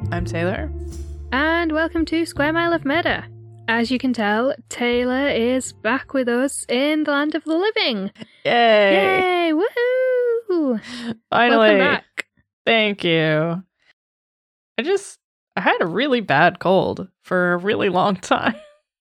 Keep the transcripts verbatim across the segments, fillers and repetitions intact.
I'm Taylor. And welcome to Square Mile of Murder. As you can tell, Taylor is back with us in the land of the living. Yay! Yay! Woohoo! Finally. Welcome back. Thank you. I just, I had a really bad cold for a really long time.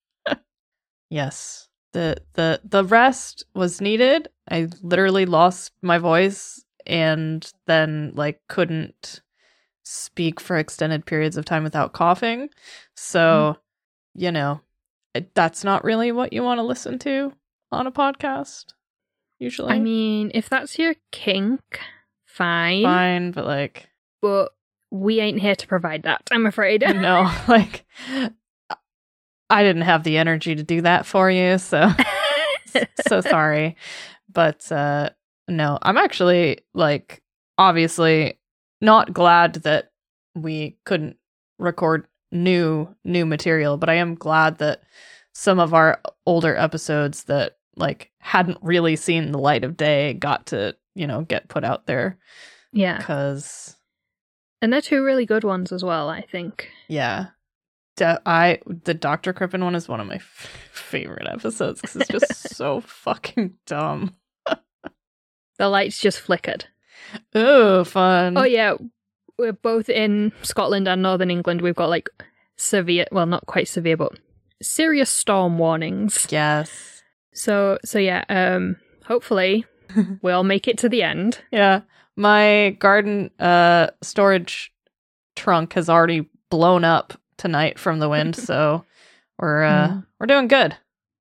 Yes. The, the, the rest was needed. I literally lost my voice and then, like, couldn't speak for extended periods of time without coughing. So, mm. you know, it, that's not really what you want to listen to on a podcast, usually. I mean, if that's your kink, fine. Fine, but like... But we ain't here to provide that, I'm afraid. No, like, I didn't have the energy to do that for you, so... so sorry. But, uh, no, I'm actually, like, obviously... not glad that we couldn't record new new material, but I am glad that some of our older episodes that like hadn't really seen the light of day got to, you know, get put out there. Yeah. Because and they're two really good ones as well, I think. Yeah. De- I the Doctor Crippen one is one of my f- favorite episodes because it's just so fucking dumb. The lights just flickered. Ooh, fun. Oh, yeah. We're both in Scotland and Northern England. We've got, like, severe, well, not quite severe, but serious storm warnings. Yes. So, so yeah, um, hopefully we'll make it to the end. Yeah. My garden uh, storage trunk has already blown up tonight from the wind, so we're, uh, mm. we're doing good.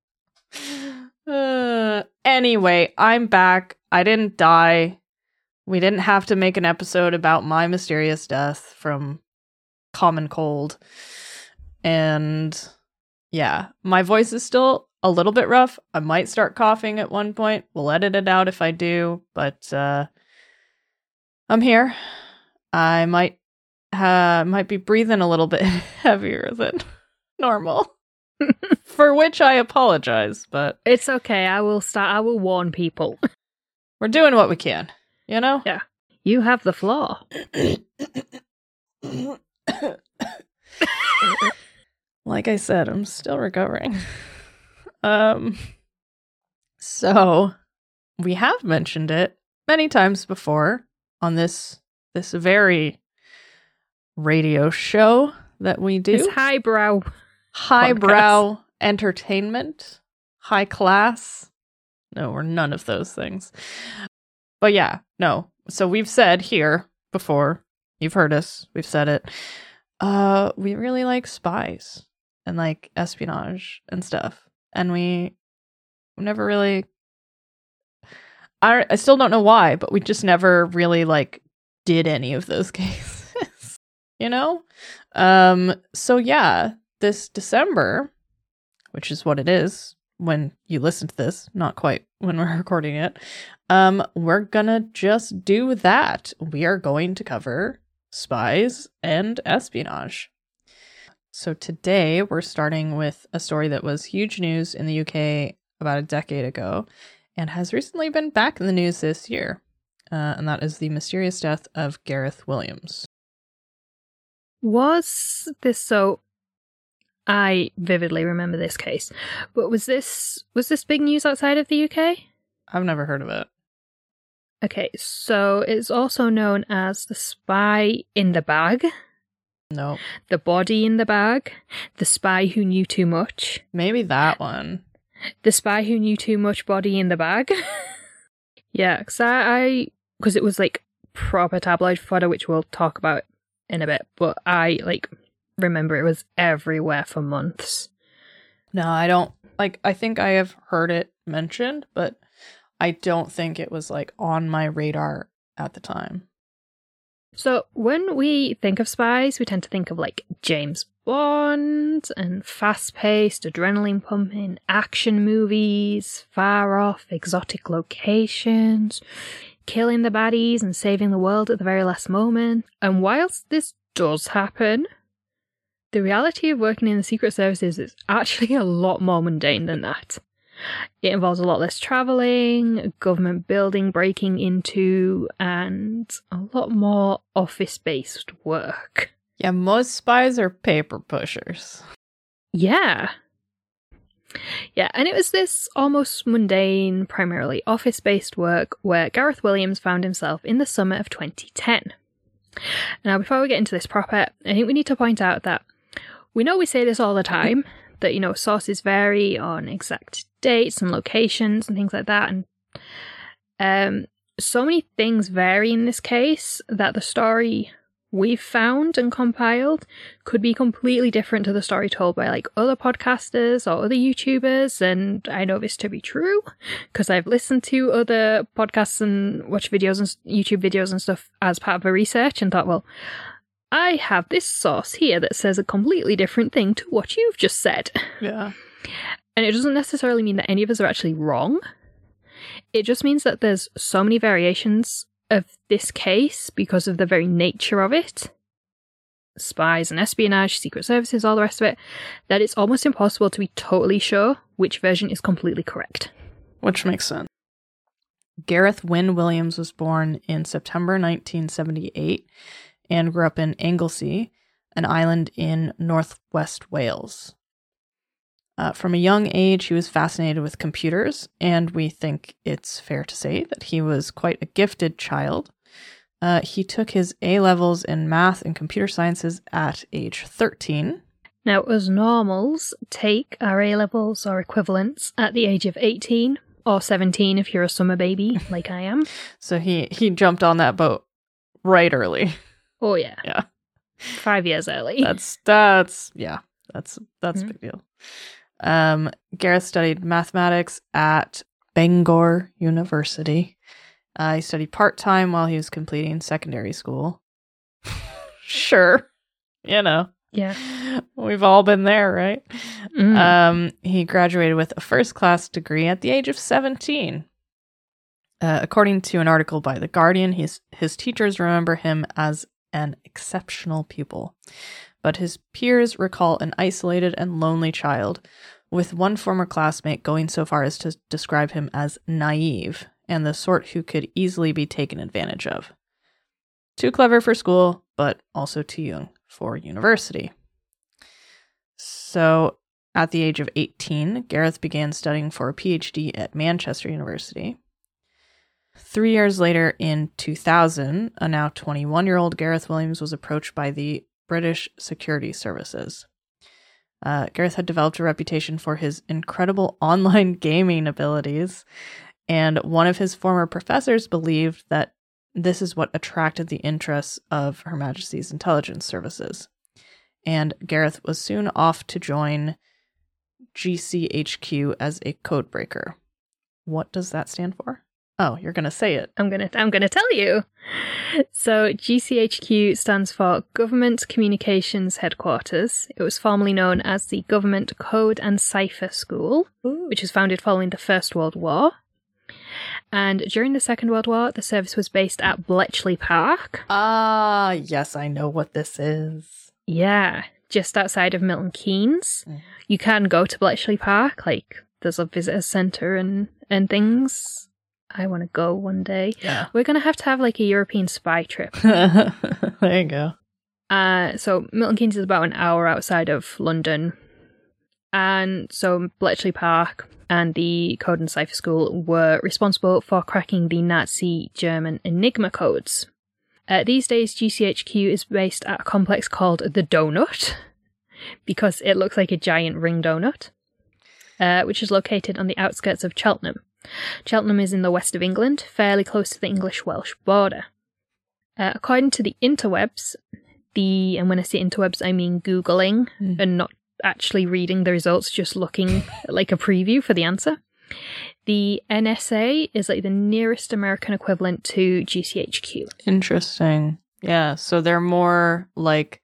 Uh, anyway, I'm back. I didn't die. We didn't have to make an episode about my mysterious death from common cold. And yeah, my voice is still a little bit rough. I might start coughing at one point. We'll edit it out if I do, but uh, I'm here. I might uh, might be breathing a little bit heavier than normal, for which I apologize, but... It's okay. I will start. I will warn people. We're doing what we can. You know? Yeah. You have the floor. Like I said, I'm still recovering. Um, so we have mentioned it many times before on this this very radio show that we do. It's highbrow. Highbrow podcast. Entertainment. High class. No, we're none of those things. But yeah, no. So we've said here before, you've heard us, we've said it. Uh, we really like spies and like espionage and stuff. And we never really, I, I still don't know why, but we just never really like did any of those cases, you know? Um, so yeah, this December, which is what it is when you listen to this, not quite when we're recording it, um, we're gonna just do that. We are going to cover spies and espionage. So today we're starting with a story that was huge news in the U K about a decade ago and has recently been back in the news this year. Uh, and that is the mysterious death of Gareth Williams. Was this so... I vividly remember this case, but was this was this big news outside of the U K? I've never heard of it. Okay, so it's also known as the spy in the bag. No. The body in the bag. The spy who knew too much. Maybe that one. The spy who knew too much, body in the bag. Yeah, because I, because it was like proper tabloid fodder, which we'll talk about in a bit, but I like... remember it was everywhere for months. No, I don't, like, I think I have heard it mentioned, but I don't think it was, like, on my radar at the time. So, when we think of spies, we tend to think of, like, James Bond and fast-paced, adrenaline-pumping action movies, far-off, exotic locations, killing the baddies and saving the world at the very last moment. And whilst this does happen... the reality of working in the Secret Services is actually a lot more mundane than that. It involves a lot less travelling, government building breaking into, and a lot more office-based work. Yeah, most spies are paper pushers. Yeah. Yeah, and it was this almost mundane, primarily office-based work where Gareth Williams found himself in the summer of twenty ten. Now, before we get into this proper, I think we need to point out that we know we say this all the time, that, you know, sources vary on exact dates and locations and things like that, and um, so many things vary in this case that the story we've found and compiled could be completely different to the story told by like other podcasters or other YouTubers, and I know this to be true because I've listened to other podcasts and watched videos and YouTube videos and stuff as part of a research and thought, well, I have this source here that says a completely different thing to what you've just said. Yeah. And it doesn't necessarily mean that any of us are actually wrong. It just means that there's so many variations of this case because of the very nature of it, spies and espionage, secret services, all the rest of it, that it's almost impossible to be totally sure which version is completely correct. Which makes sense. Gareth Wynne Williams was born in September nineteen seventy-eight and grew up in Anglesey, an island in northwest Wales. Uh, from a young age, he was fascinated with computers, and we think it's fair to say that he was quite a gifted child. Uh, he took his A-levels in math and computer sciences at age thirteen. Now, us normals take our A-levels or equivalents at the age of eighteen, or seventeen if you're a summer baby, like I am. So he, he jumped on that boat right early. Oh, yeah. Yeah. Five years early. That's, that's, yeah, that's, that's Mm-hmm. a big deal. Um, Gareth studied mathematics at Bangor University. Uh, he studied part-time while he was completing secondary school. Sure. You know. Yeah. We've all been there, right? Mm. Um, he graduated with a first-class degree at the age of seventeen. Uh, according to an article by The Guardian, his, his teachers remember him as an exceptional pupil, but his peers recall an isolated and lonely child, with one former classmate going so far as to describe him as naive and the sort who could easily be taken advantage of. Too clever for school, but also too young for university. So, at the age of eighteen, Gareth began studying for a P H D at Manchester University. Three years later, in two thousand, a now twenty-one-year-old Gareth Williams was approached by the British Security Services. Uh, Gareth had developed a reputation for his incredible online gaming abilities, and one of his former professors believed that this is what attracted the interests of Her Majesty's intelligence services. And Gareth was soon off to join G C H Q as a codebreaker. What does that stand for? Oh, you're going to say it. I'm gonna I'm gonna tell you. So G C H Q stands for Government Communications Headquarters. It was formerly known as the Government Code and Cipher School, Ooh. which was founded following the First World War. And during the Second World War, the service was based at Bletchley Park. Ah, yes, I know what this is. Yeah, just outside of Milton Keynes. Mm. You can go to Bletchley Park, like there's a visitor centre and, and things. I want to go one day. Yeah. We're going to have to have like a European spy trip. There you go. Uh, so Milton Keynes is about an hour outside of London. And so Bletchley Park and the Code and Cipher School were responsible for cracking the Nazi German Enigma codes. Uh, these days, G C H Q is based at a complex called the Donut, because it looks like a giant ring donut, uh, which is located on the outskirts of Cheltenham. Cheltenham is in the west of England, fairly close to the English-Welsh border. Uh, according to the interwebs, the and when I say interwebs, I mean Googling Mm. and not actually reading the results, just looking at like a preview for the answer. The N S A is like the nearest American equivalent to G C H Q. Interesting. Yeah, so they're more like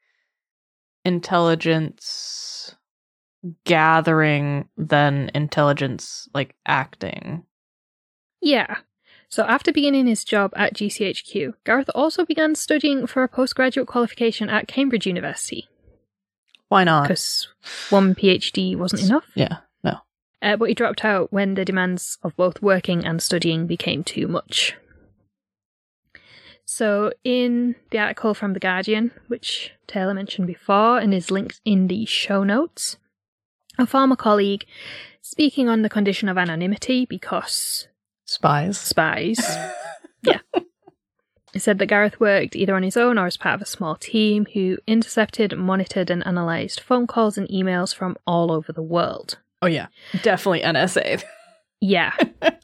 intelligence gathering than intelligence like acting. Yeah. So after beginning his job at G C H Q, Gareth also began studying for a postgraduate qualification at Cambridge University. Why not? Because one PhD wasn't enough. Yeah, no. Uh, but he dropped out when the demands of both working and studying became too much. So in the article from The Guardian, which Taylor mentioned before and is linked in the show notes, a former colleague speaking on the condition of anonymity because Spies. spies, yeah, he said that Gareth worked either on his own or as part of a small team who intercepted, monitored and analysed phone calls and emails from all over the world. Oh yeah, definitely N S A. Yeah.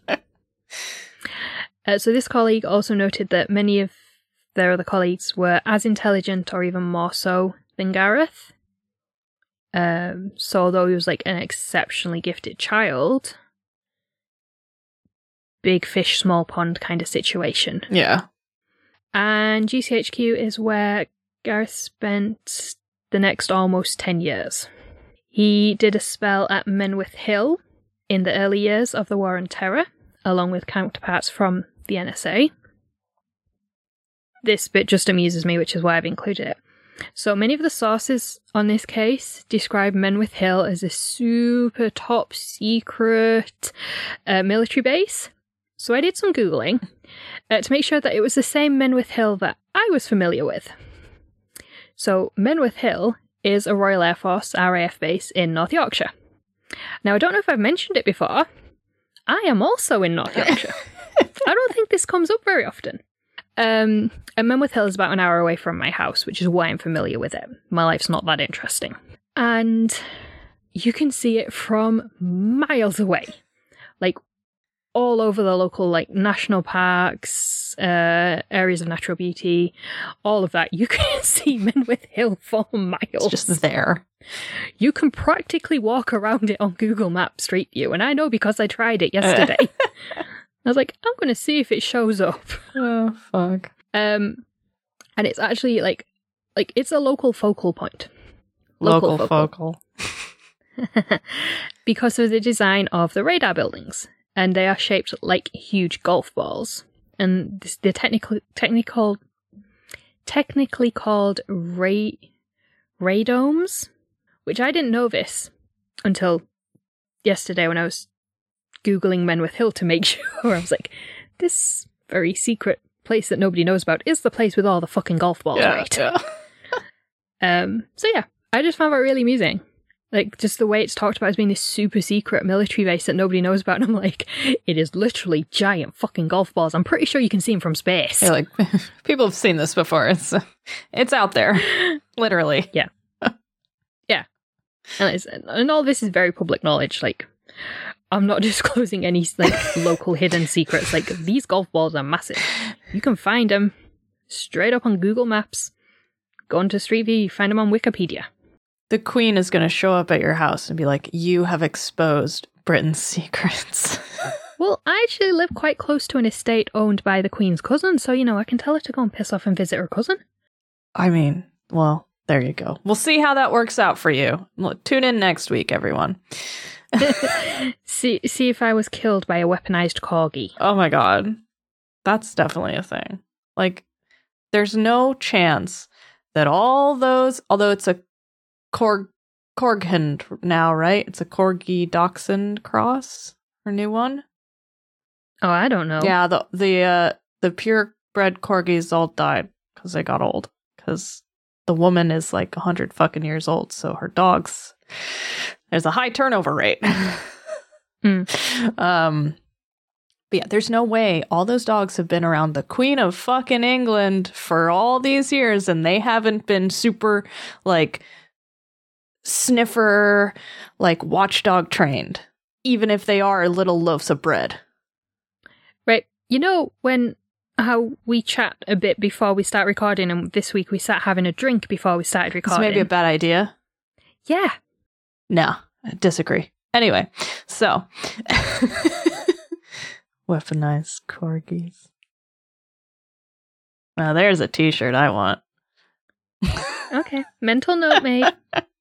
uh, so this colleague also noted that many of their other colleagues were as intelligent or even more so than Gareth. Um, so although he was like an exceptionally gifted child, big fish, small pond kind of situation. Yeah. And G C H Q is where Gareth spent the next almost ten years. He did a spell at Menwith Hill in the early years of the War on Terror, along with counterparts from the N S A. This bit just amuses me, which is why I've included it. So many of the sources on this case describe Menwith Hill as a super top secret uh, military base. So I did some Googling uh, to make sure that it was the same Menwith Hill that I was familiar with. So Menwith Hill is a Royal Air Force R A F base in North Yorkshire. Now, I don't know if I've mentioned it before. I am also in North Yorkshire. I don't think this comes up very often. Um, and Menwith Hill is about an hour away from my house, which is why I'm familiar with it. My life's not that interesting. And you can see it from miles away. Like, all over the local, like, national parks, uh, areas of natural beauty, all of that. You can see Menwith Hill for miles. It's just there. You can practically walk around it on Google Maps Street View, and I know because I tried it yesterday. I was like, I'm going to see if it shows up. Oh, fuck. Um, and it's actually, like, like it's a local focal point. Local, local focal. focal. Because of the design of the radar buildings. And they are shaped like huge golf balls. And this, they're technically, technical, technically called ray, radomes, which I didn't know this until yesterday when I was Googling Menwith Hill to make sure. I was like, this very secret place that nobody knows about is the place with all the fucking golf balls, yeah, right? Yeah. um. So yeah, I just found that really amusing. Like, just the way it's talked about as being this super secret military base that nobody knows about. And I'm like, it is literally giant fucking golf balls. I'm pretty sure you can see them from space. You're like, people have seen this before. It's it's out there. Literally. Yeah. Yeah. And, it's, and all this is very public knowledge. Like, I'm not disclosing any, like, local hidden secrets. Like, these golf balls are massive. You can find them straight up on Google Maps. Go onto Street View, you find them on Wikipedia. The Queen is going to show up at your house and be like, you have exposed Britain's secrets. Well, I actually live quite close to an estate owned by the Queen's cousin, so, you know, I can tell her to go and piss off and visit her cousin. I mean, well, there you go. We'll see how that works out for you. Tune in next week, everyone. see, see if I was killed by a weaponized corgi. Oh my god. That's definitely a thing. Like, there's no chance that all those, although it's a Korg, Korghund now, right? It's a Corgi Dachshund cross, her new one. Oh, I don't know. Yeah, the the uh, the purebred corgis all died because they got old. Because the woman is like a hundred fucking years old, so her dogs, there's a high turnover rate. mm. Um, but yeah, there's no way all those dogs have been around the Queen of fucking England for all these years, and they haven't been super like sniffer, like watchdog trained, even if they are little loaves of bread. Right. You know, when how we chat a bit before we start recording, and this week we sat having a drink before we started recording. It's maybe a bad idea. Yeah. No, I disagree. Anyway, so weaponized corgis. Now there's a t-shirt I want. Okay. Mental note made.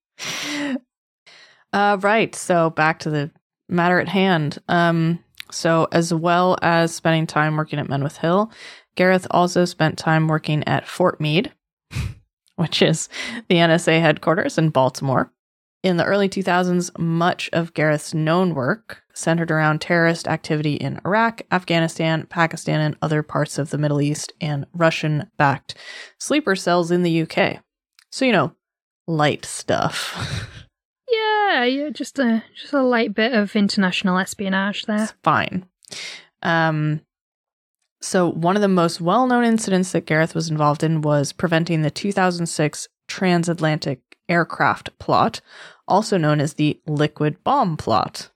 Uh, right. So back to the matter at hand. Um, so as well as spending time working at Menwith Hill, Gareth also spent time working at Fort Meade, which is the N S A headquarters in Baltimore. In the early two thousands, much of Gareth's known work centered around terrorist activity in Iraq, Afghanistan, Pakistan, and other parts of the Middle East, and Russian-backed sleeper cells in the U K. So, you know, light stuff. Yeah, yeah, just a just a light bit of international espionage there. It's fine. Um, so one of the most well-known incidents that Gareth was involved in was preventing the two thousand six transatlantic aircraft plot, also known as the liquid bomb plot.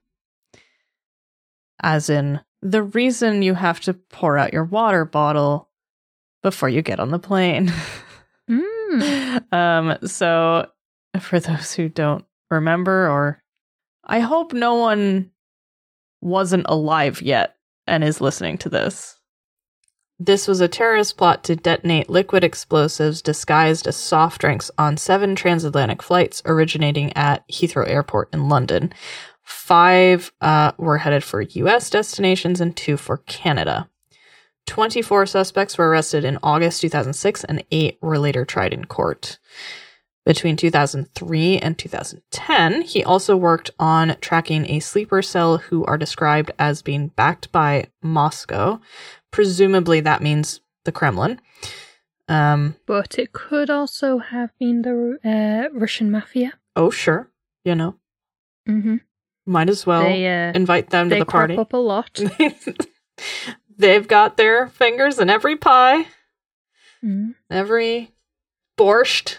As in, the reason you have to pour out your water bottle before you get on the plane. Mm. um, so, for those who don't remember, or I hope no one wasn't alive yet and is listening to this. This was a terrorist plot to detonate liquid explosives disguised as soft drinks on seven transatlantic flights originating at Heathrow Airport in London. Five uh, were headed for U S destinations and two for Canada. twenty-four suspects were arrested in August two thousand six, and eight were later tried in court. Between two thousand three and two thousand ten, he also worked on tracking a sleeper cell who are described as being backed by Moscow. Presumably that means the Kremlin. Um, but it could also have been the uh, Russian mafia. Oh, sure. You know. Mm-hmm. Might as well they, uh, invite them to the party. They crop up a lot. They've got their fingers in every pie. Mm. Every borscht.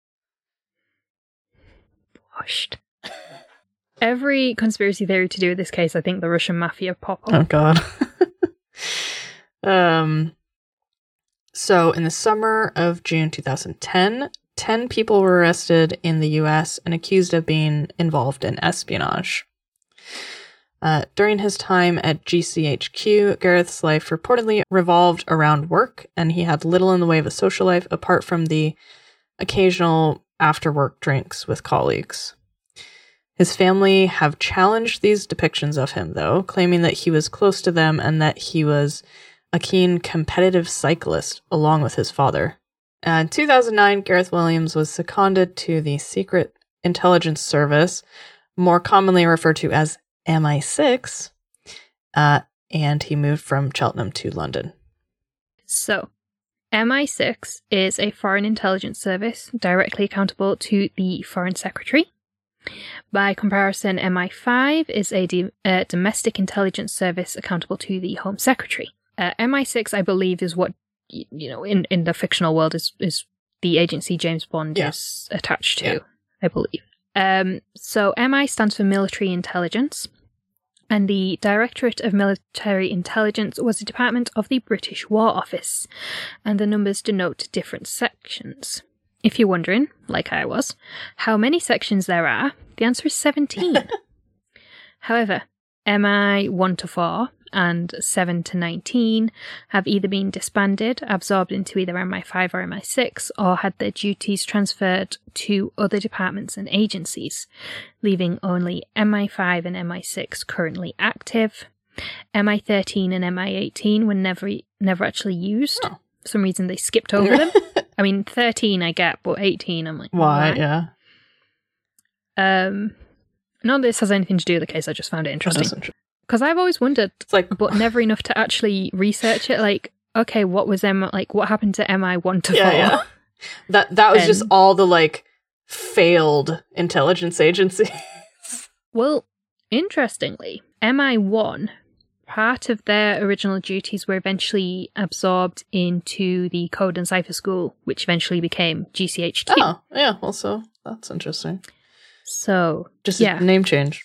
Borscht. Every conspiracy theory to do with this case, I think the Russian mafia pop up. Oh, God. um. So, in the summer of June two thousand ten, ten people were arrested in the U S and accused of being involved in espionage. Uh, during his time at G C H Q, Gareth's life reportedly revolved around work, and he had little in the way of a social life apart from the occasional after-work drinks with colleagues. His family have challenged these depictions of him, though, claiming that he was close to them and that he was a keen competitive cyclist along with his father. Uh, in two thousand nine, Gareth Williams was seconded to the Secret Intelligence Service, more commonly referred to as M I six, uh, and he moved from Cheltenham to London. So, M I six is a foreign intelligence service directly accountable to the Foreign Secretary. By comparison, M I five is a de- uh, domestic intelligence service accountable to the Home Secretary. Uh, M I six, I believe, is what, you know, in, in the fictional world is, is the agency James Bond yeah. is attached to, yeah. I believe. Um, so M I stands for Military Intelligence, and the Directorate of Military Intelligence was a department of the British War Office, and the numbers denote different sections. If you're wondering, like I was, how many sections there are, the answer is seventeen. However, M I one to four and seven to nineteen have either been disbanded, absorbed into either M I five or M I six, or had their duties transferred to other departments and agencies, leaving only M I five and M I six currently active. M I thirteen and M I eighteen were never never actually used. Oh. For some reason they skipped over them. I mean, thirteen I get, but eighteen I'm like, why? why? Yeah. Um, none of this has anything to do with the case, I just found it interesting. Because I've always wondered, it's like, but never enough to actually research it. Like, okay, what was M? Like, what happened to M I one to yeah, four? Yeah. That that was and, just all the like failed intelligence agencies. Well, interestingly, M I one, part of their original duties were eventually absorbed into the Code and Cipher School, which eventually became G C H Q. Oh, yeah. Well, so that's interesting. So, just yeah. a name change.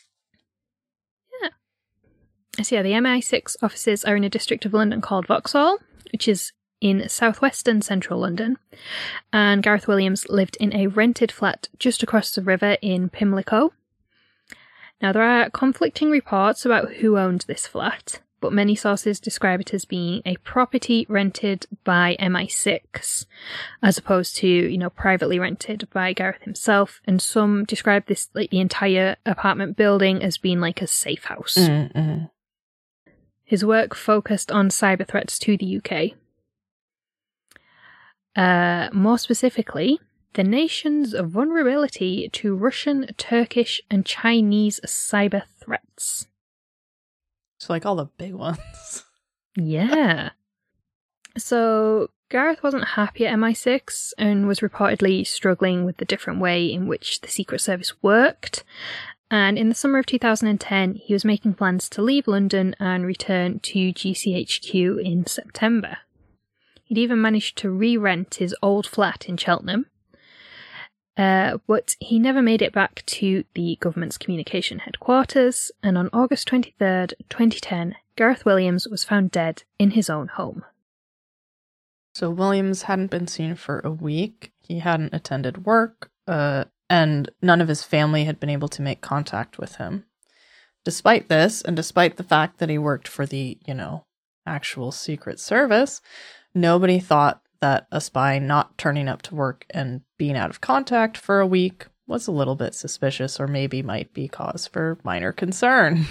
So yeah, the M I six offices are in a district of London called Vauxhall, which is in southwestern central London, and Gareth Williams lived in a rented flat just across the river in Pimlico. Now, there are conflicting reports about who owned this flat, but many sources describe it as being a property rented by M I six, as opposed to, you know, privately rented by Gareth himself, and some describe this, like, the entire apartment building as being like a safe house. Mm-hmm. His work focused on cyber threats to the U K. Uh, more specifically, the nation's vulnerability to Russian, Turkish, and Chinese cyber threats. It's like all the big ones. Yeah. So Gareth wasn't happy at M I six and was reportedly struggling with the different way in which the Secret Service worked. And in the summer of two thousand ten, he was making plans to leave London and return to G C H Q in September. He'd even managed to re-rent his old flat in Cheltenham. Uh, but he never made it back to the government's communication headquarters, and on August twenty-third, twenty ten, Gareth Williams was found dead in his own home. So Williams hadn't been seen for a week. He hadn't attended work, uh, and none of his family had been able to make contact with him. Despite this, and despite the fact that he worked for the, you know, actual Secret Service, nobody thought that a spy not turning up to work and being out of contact for a week was a little bit suspicious, or maybe might be cause for minor concern.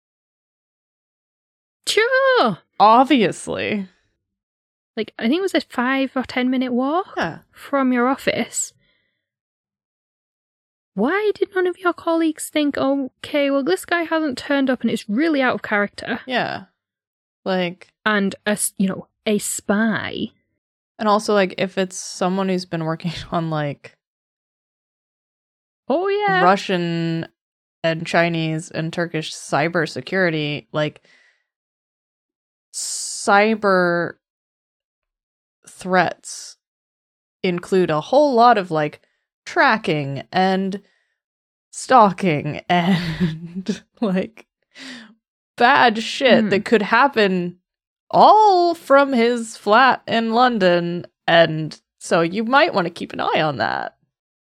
Sure! Obviously. Like, I think it was a five or ten minute walk Yeah. from your office. Why did none of your colleagues think, okay, well, this guy hasn't turned up and it's really out of character? Yeah. Like... And, a, you know, a spy... And also, like, if it's someone who's been working on, like, oh yeah, Russian and Chinese and Turkish cybersecurity, like, cyber threats include a whole lot of, like, tracking and stalking and, like, bad shit mm. that could happen all from his flat in London, and so you might want to keep an eye on that.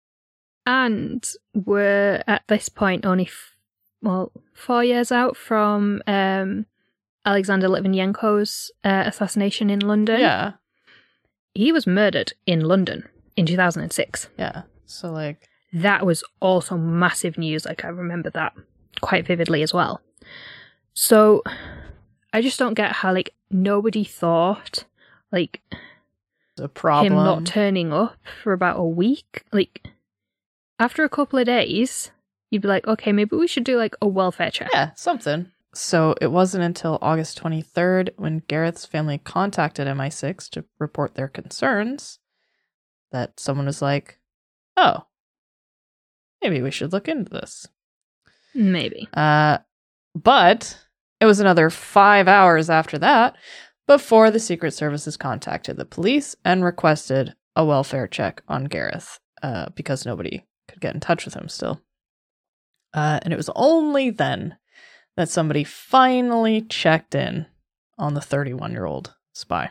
And we're at this point only, f- well, four years out from um, Alexander Litvinenko's uh, assassination in London. Yeah. He was murdered in London in two thousand six. Yeah, so like... That was also massive news, like I remember that quite vividly as well. So... I just don't get how, like, nobody thought, like, the problem. him not turning up for about a week. Like, after a couple of days, you'd be like, okay, maybe we should do, like, a welfare check. Yeah, something. So it wasn't until August twenty-third when Gareth's family contacted M I six to report their concerns that someone was like, oh, maybe we should look into this. Maybe. Uh, but... It was another five hours after that before the Secret Services contacted the police and requested a welfare check on Gareth uh, because nobody could get in touch with him still. Uh, and it was only then that somebody finally checked in on the thirty-one-year-old spy.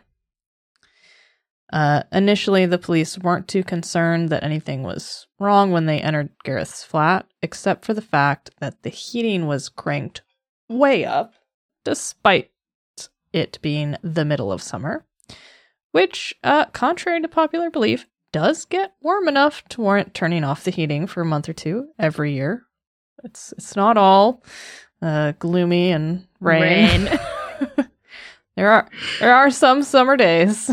Uh, initially, the police weren't too concerned that anything was wrong when they entered Gareth's flat, except for the fact that the heating was cranked way up, despite it being the middle of summer, which, uh, contrary to popular belief, does get warm enough to warrant turning off the heating for a month or two every year. It's it's not all uh, gloomy and rain. rain. there are there are some summer days.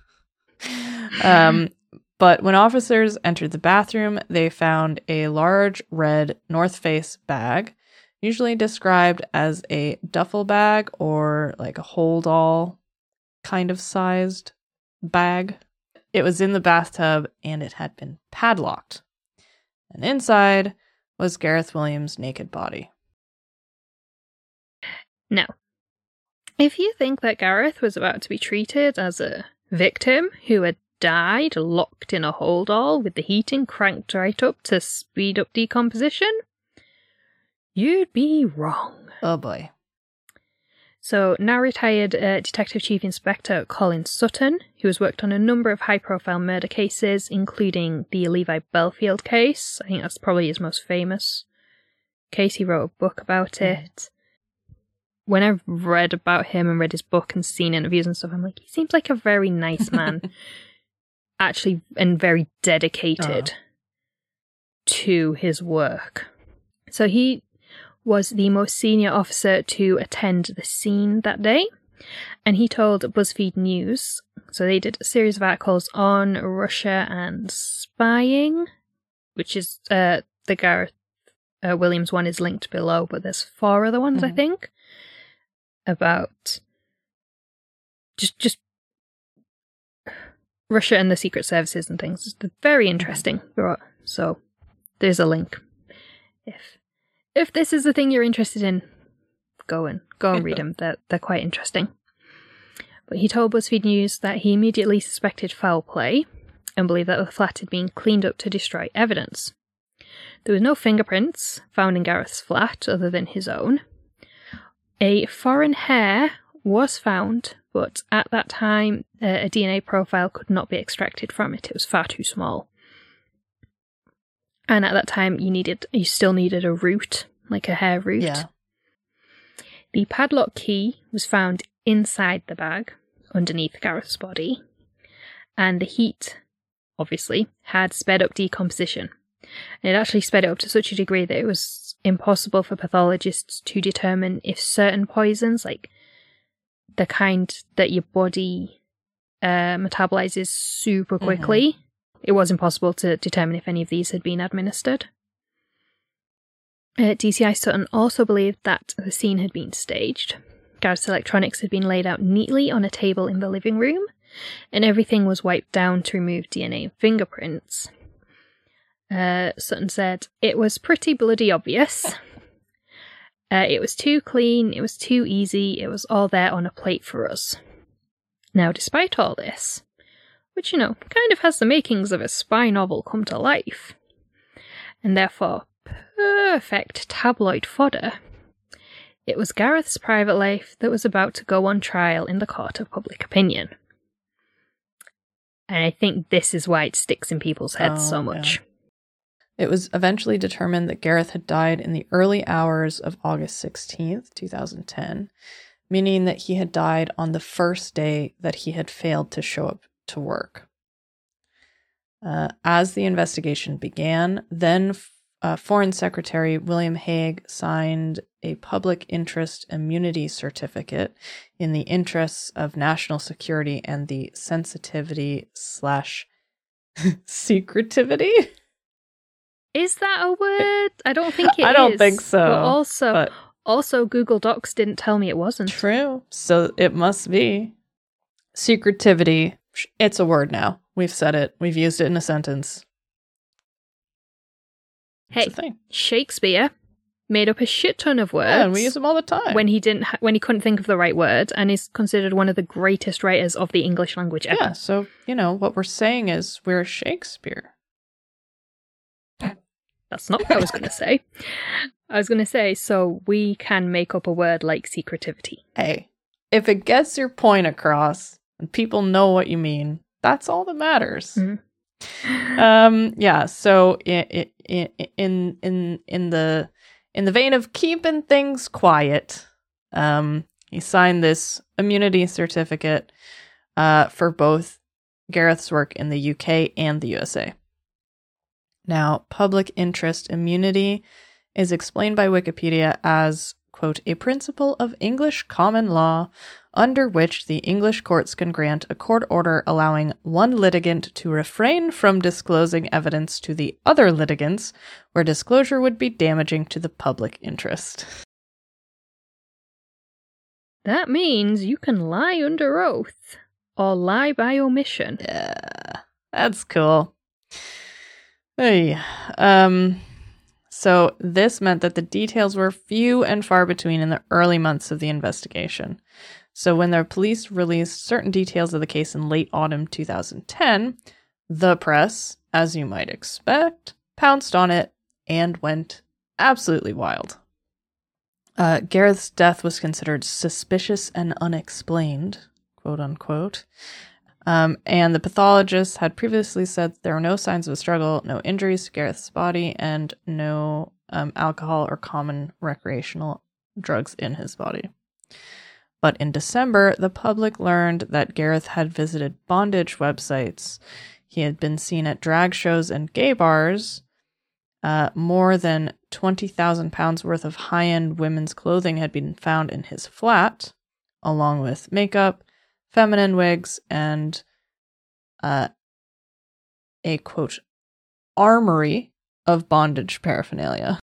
um, but when officers entered the bathroom, they found a large red North Face bag, usually described as a duffel bag or like a hold-all kind of sized bag. It was in the bathtub and it had been padlocked. And inside was Gareth Williams' naked body. Now, if you think that Gareth was about to be treated as a victim who had died locked in a hold-all with the heating cranked right up to speed up decomposition, you'd be wrong. Oh boy. So, now retired uh, Detective Chief Inspector Colin Sutton, who has worked on a number of high-profile murder cases, including the Levi Belfield case. I think that's probably his most famous case. He wrote a book about it. When I've read about him and read his book and seen interviews and stuff, I'm like, he seems like a very nice man. Actually, and very dedicated oh. to his work. So he was the most senior officer to attend the scene that day, And he told BuzzFeed News, so they did a series of articles on Russia and spying, which is uh, the Gareth uh, Williams one is linked below, but there's four other ones, mm-hmm. I think, about just just Russia and the secret services and things. It's very interesting. So there's a link. If if this is the thing you're interested in, go and go and read them. They're they're quite interesting. But he told BuzzFeed News that he immediately suspected foul play and believed that the flat had been cleaned up to destroy evidence. There was no fingerprints found in Gareth's flat other than his own. A foreign hair was found, but at that time uh, a D N A profile could not be extracted from it. It was far too small. And at that time you needed you still needed a root, like a hair root. Yeah. The padlock key was found inside the bag, underneath Gareth's body, and the heat, obviously, had sped up decomposition. And it actually sped it up to such a degree that it was impossible for pathologists to determine if certain poisons, like the kind that your body uh, metabolizes super quickly, mm-hmm. it was impossible to determine if any of these had been administered. Uh, D C I Sutton also believed that the scene had been staged. Gareth's electronics had been laid out neatly on a table in the living room, and everything was wiped down to remove D N A and fingerprints. Uh, Sutton said, "It was pretty bloody obvious. Uh, it was too clean, it was too easy, it was all there on a plate for us." Now, despite all this, which, you know, kind of has the makings of a spy novel come to life, and therefore perfect tabloid fodder, it was Gareth's private life that was about to go on trial in the court of public opinion. And I think this is why it sticks in people's heads oh, so much. Yeah. It was eventually determined that Gareth had died in the early hours of August sixteenth, twenty ten, meaning that he had died on the first day that he had failed to show up to work. Uh, as the investigation began, then Uh, Foreign Secretary William Hague signed a public interest immunity certificate in the interests of national security and the sensitivity slash secretivity. Is that a word? I don't think it is. I don't is, think so. But also, but also, Google Docs didn't tell me it wasn't. True. So it must be. Secretivity. It's a word now. We've said it. We've used it in a sentence. Hey, Shakespeare made up a shit ton of words. Yeah, and we use them all the time. When he didn't, ha- when he couldn't think of the right word, and is considered one of the greatest writers of the English language ever. Yeah, so you know what we're saying is we're Shakespeare. That's not what I was going to say. I was going to say so we can make up a word like secretivity. Hey, if it gets your point across and people know what you mean, that's all that matters. Mm-hmm. um yeah so in in in in the in the vein of keeping things quiet, um he signed this immunity certificate uh for both Gareth's work in the U K and the U S A. Now, public interest immunity is explained by Wikipedia as, quote, a principle of English common law under which the English courts can grant a court order allowing one litigant to refrain from disclosing evidence to the other litigants where disclosure would be damaging to the public interest. That means you can lie under oath or lie by omission. Yeah, that's cool. Hey, um... So this meant that the details were few and far between in the early months of the investigation. So when the police released certain details of the case in late autumn two thousand ten, the press, as you might expect, pounced on it and went absolutely wild. Uh, Gareth's death was considered suspicious and unexplained, quote unquote. Um, and the pathologists had previously said there were no signs of a struggle, no injuries to Gareth's body, and no um, alcohol or common recreational drugs in his body. But in December, the public learned that Gareth had visited bondage websites. He had been seen at drag shows and gay bars. Uh, more than twenty thousand pounds worth of high-end women's clothing had been found in his flat. along with makeup, feminine wigs, and uh, a, quote, armory of bondage paraphernalia.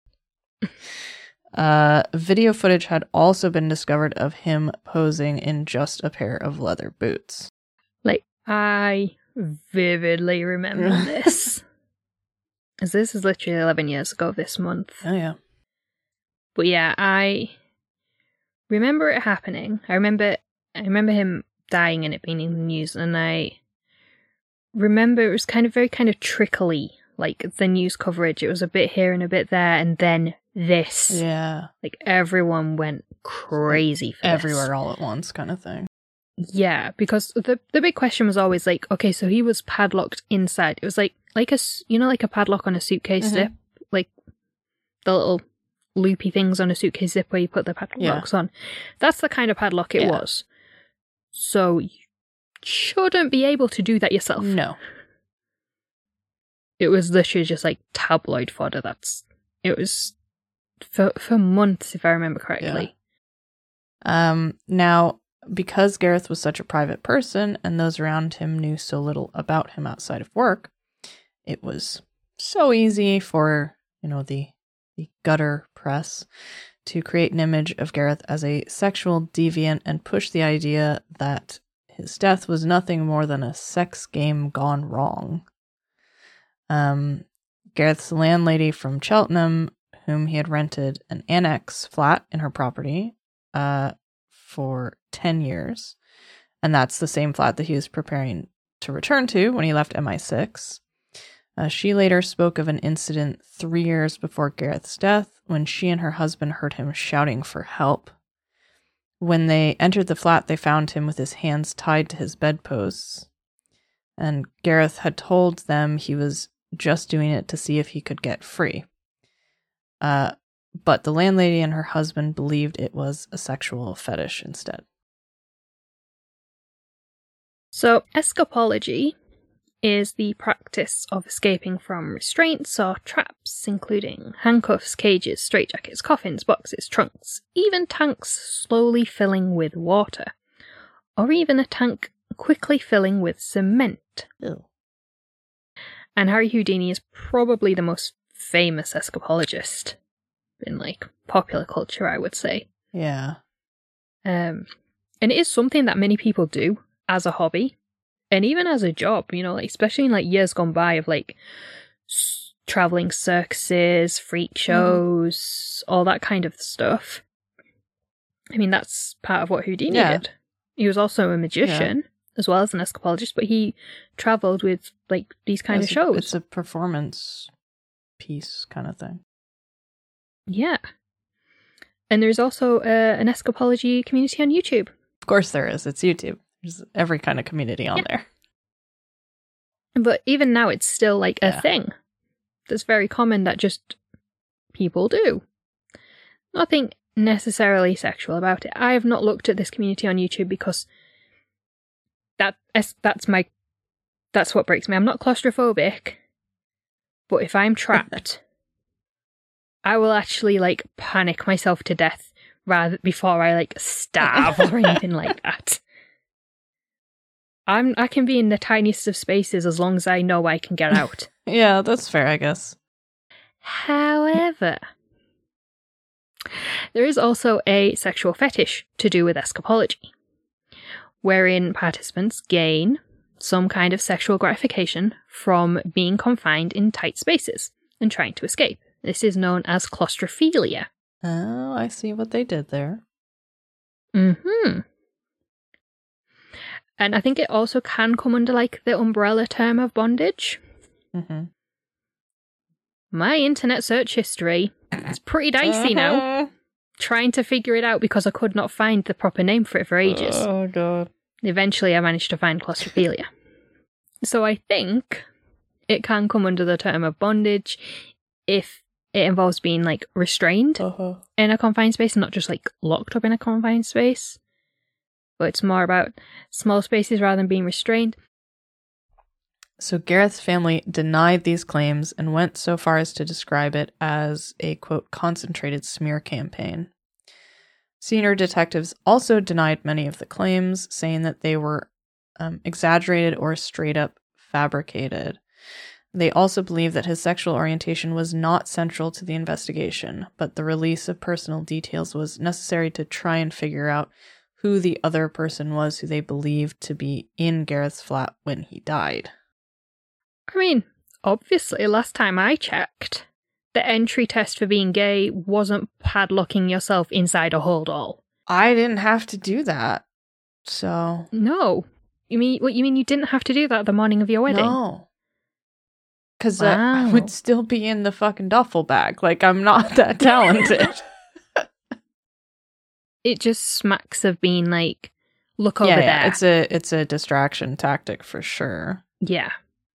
uh, video footage had also been discovered of him posing in just a pair of leather boots. Like, I vividly remember this. As this is literally eleven years ago this month. Oh, yeah. But yeah, I remember it happening. I remember I remember him dying and it being in the news, and I remember it was kind of very kind of trickly, like the news coverage. It was a bit here and a bit there, and then this. Yeah. Like everyone went crazy for Everywhere this. all at once kind of thing. Yeah, because the the big question was always like, okay, so he was padlocked inside. It was like like a s- you know like a padlock on a suitcase Mhm. zip, like the little loopy things on a suitcase zip where you put the padlocks on. That's the kind of padlock it Yeah. was. So you shouldn't be able to do that yourself. No. It was literally just like tabloid fodder. That's it was for for months, if I remember correctly. Um, now, because Gareth was such a private person and those around him knew so little about him outside of work, it was so easy for, you know, the the gutter press to create an image of Gareth as a sexual deviant and push the idea that his death was nothing more than a sex game gone wrong. Um, Gareth's landlady from Cheltenham, whom he had rented an annex flat in her property uh, for ten years, and that's the same flat that he was preparing to return to when he left M I six. Uh, she later spoke of an incident three years before Gareth's death when she and her husband heard him shouting for help. When they entered the flat, they found him with his hands tied to his bedposts. And Gareth had told them he was just doing it to see if he could get free. Uh, but the landlady and her husband believed it was a sexual fetish instead. So escapology is the practice of escaping from restraints or traps, including handcuffs, cages, straitjackets, coffins, boxes, trunks, even tanks slowly filling with water, or even a tank quickly filling with cement. Ew. And Harry Houdini is probably the most famous escapologist in, like, popular culture, I would say. Yeah. Um, and it is something that many people do as a hobby. And even as a job, you know, like, especially in like years gone by of like s- traveling circuses, freak shows, mm-hmm. all that kind of stuff. I mean, that's part of what Houdini yeah. did. He was also a magician yeah. as well as an escapologist, but he traveled with like these kind it's of shows. A, it's a performance piece kind of thing. Yeah. And there's also uh, an escapology community on YouTube. Of course there is. It's YouTube. There's every kind of community on yeah. there. But even now, it's still like a yeah. thing that's very common that just people do. Nothing necessarily sexual about it. I have not looked at this community on YouTube because that that's my that's what breaks me. I'm not claustrophobic, but if I'm trapped, I will actually like panic myself to death rather before I like starve or anything like that. I'm I can be in the tiniest of spaces as long as I know I can get out. Yeah, that's fair, I guess. However, there is also a sexual fetish to do with escapology, wherein participants gain some kind of sexual gratification from being confined in tight spaces and trying to escape. This is known as claustrophilia. Oh, I see what they did there. Mm-hmm. And I think it also can come under, like, the umbrella term of bondage. Mm-hmm. My internet search history is pretty dicey now. Trying to figure it out because I could not find the proper name for it for ages. Oh, God. Eventually, I managed to find claustrophilia. So I think it can come under the term of bondage if it involves being, like, restrained uh-huh. in a confined space and not just, like, locked up in a confined space. But it's more about small spaces rather than being restrained. So Gareth's family denied these claims and went so far as to describe it as a, quote, concentrated smear campaign. Senior detectives also denied many of the claims, saying that they were um, exaggerated or straight up fabricated. They also believed that his sexual orientation was not central to the investigation, but the release of personal details was necessary to try and figure out who the other person was who they believed to be in Gareth's flat when he died. I mean, obviously, last time I checked, the entry test for being gay wasn't padlocking yourself inside a hold-all. I didn't have to do that, so... No. You mean, what, you mean you didn't have to do that the morning of your wedding? No. Because wow. uh, I would still be in the fucking duffel bag. Like, I'm not that talented. It just smacks of being like, look over yeah, there. Yeah, it's a it's a distraction tactic for sure. Yeah.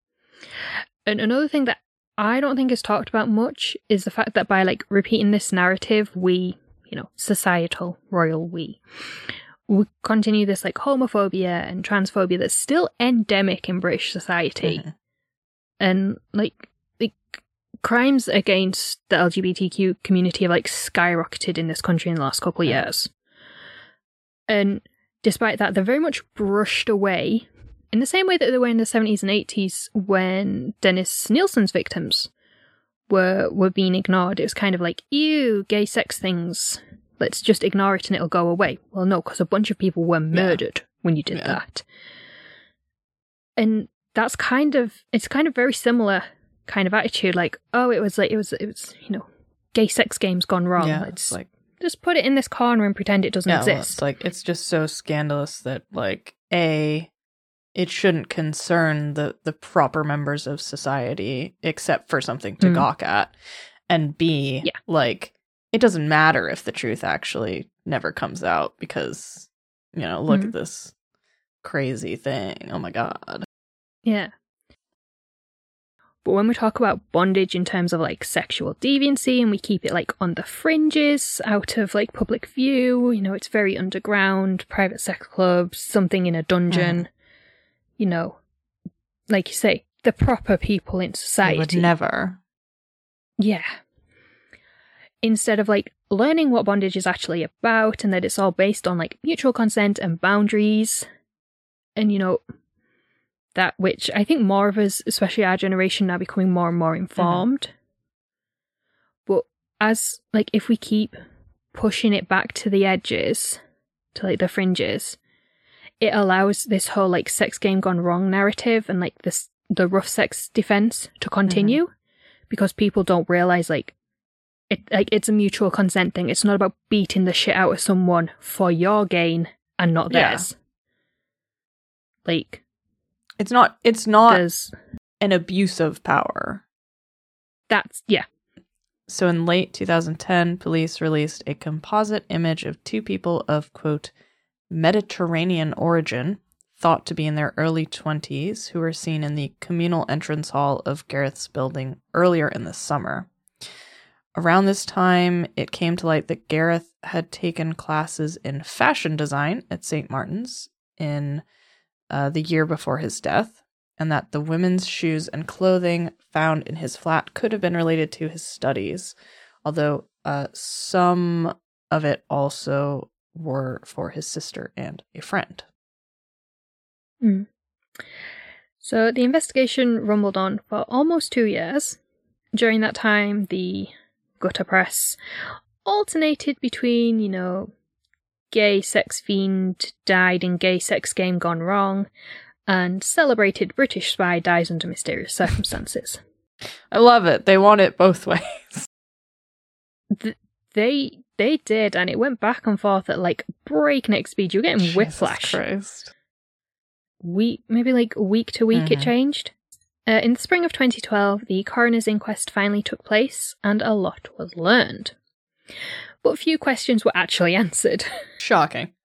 And another thing that I don't think is talked about much is the fact that by like repeating this narrative, we, you know, societal, royal we, we continue this like homophobia and transphobia that's still endemic in British society. Mm-hmm. And like, like crimes against the L G B T Q community have like skyrocketed in this country in the last couple of yeah. years. And despite that, they're very much brushed away in the same way that they were in the seventies and eighties when Dennis Nielsen's victims were were being ignored. It was kind of like, ew, gay sex things. Let's just ignore it and it'll go away. Well, no, because a bunch of people were murdered yeah. when you did yeah. that. And that's kind of, it's kind of very similar kind of attitude. Like, oh, it was like, it was, it was, you know, gay sex games gone wrong. Yeah, Let's it's like, just put it in this corner and pretend it doesn't yeah, exist. Well, it's like, it's just so scandalous that like, A, it shouldn't concern the, the proper members of society except for something to mm. gawk at. And B, yeah. like, it doesn't matter if the truth actually never comes out because, you know, look mm. at this crazy thing. Oh my God. Yeah. But when we talk about bondage in terms of like sexual deviancy and we keep it like on the fringes, out of like public view, you know, it's very underground, private sex clubs, something in a dungeon, mm. you know, like you say, the proper people in society. They would never. Yeah. Instead of like learning what bondage is actually about and that it's all based on like mutual consent and boundaries and, you know, that which I think more of us, especially our generation, are becoming more and more informed. Mm-hmm. But as, like, if we keep pushing it back to the edges, to, like, the fringes, it allows this whole, like, sex game gone wrong narrative and, like, this the rough sex defense to continue mm-hmm. because people don't realize, like, it like it's a mutual consent thing. It's not about beating the shit out of someone for your gain and not yeah. theirs. Like... It's not, it's not There's, an abuse of power. That's, yeah. So in late two thousand ten, police released a composite image of two people of, quote, Mediterranean origin, thought to be in their early twenties, who were seen in the communal entrance hall of Gareth's building earlier in the summer. Around this time, it came to light that Gareth had taken classes in fashion design at Saint Martin's in Uh, the year before his death, and that the women's shoes and clothing found in his flat could have been related to his studies, although uh, some of it also were for his sister and a friend. Mm. So the investigation rumbled on for almost two years. During that time, the gutter press alternated between, you know, gay sex fiend died in gay sex game gone wrong, and celebrated British spy dies under mysterious circumstances. I love it. They want it both ways. Th- they they did, and it went back and forth at like breakneck speed. You're getting Jesus whiplash. Christ. Week, maybe like week to week mm-hmm. it changed. Uh, in the spring of twenty twelve, the coroner's inquest finally took place, and a lot was learned. But few questions were actually answered. Shocking.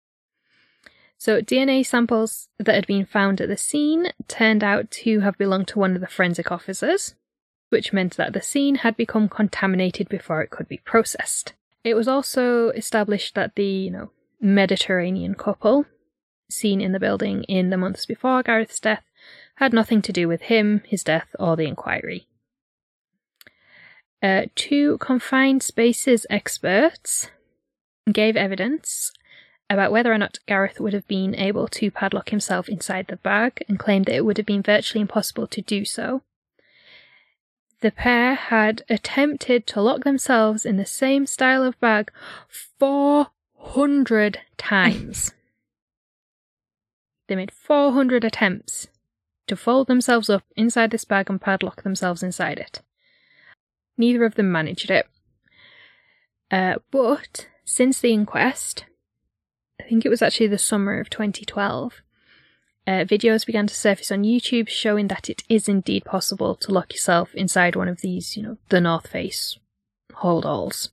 So D N A samples that had been found at the scene turned out to have belonged to one of the forensic officers, which meant that the scene had become contaminated before it could be processed. It was also established that the, you know, Mediterranean couple seen in the building in the months before Gareth's death had nothing to do with him, his death, or the inquiry. Uh, two confined spaces experts gave evidence about whether or not Gareth would have been able to padlock himself inside the bag and claimed that it would have been virtually impossible to do so. The pair had attempted to lock themselves in the same style of bag four hundred times. They made four hundred attempts to fold themselves up inside this bag and padlock themselves inside it. Neither of them managed it. Uh, but since the inquest, I think it was actually the summer of twenty twelve, uh, videos began to surface on YouTube showing that it is indeed possible to lock yourself inside one of these, you know, the North Face holdalls.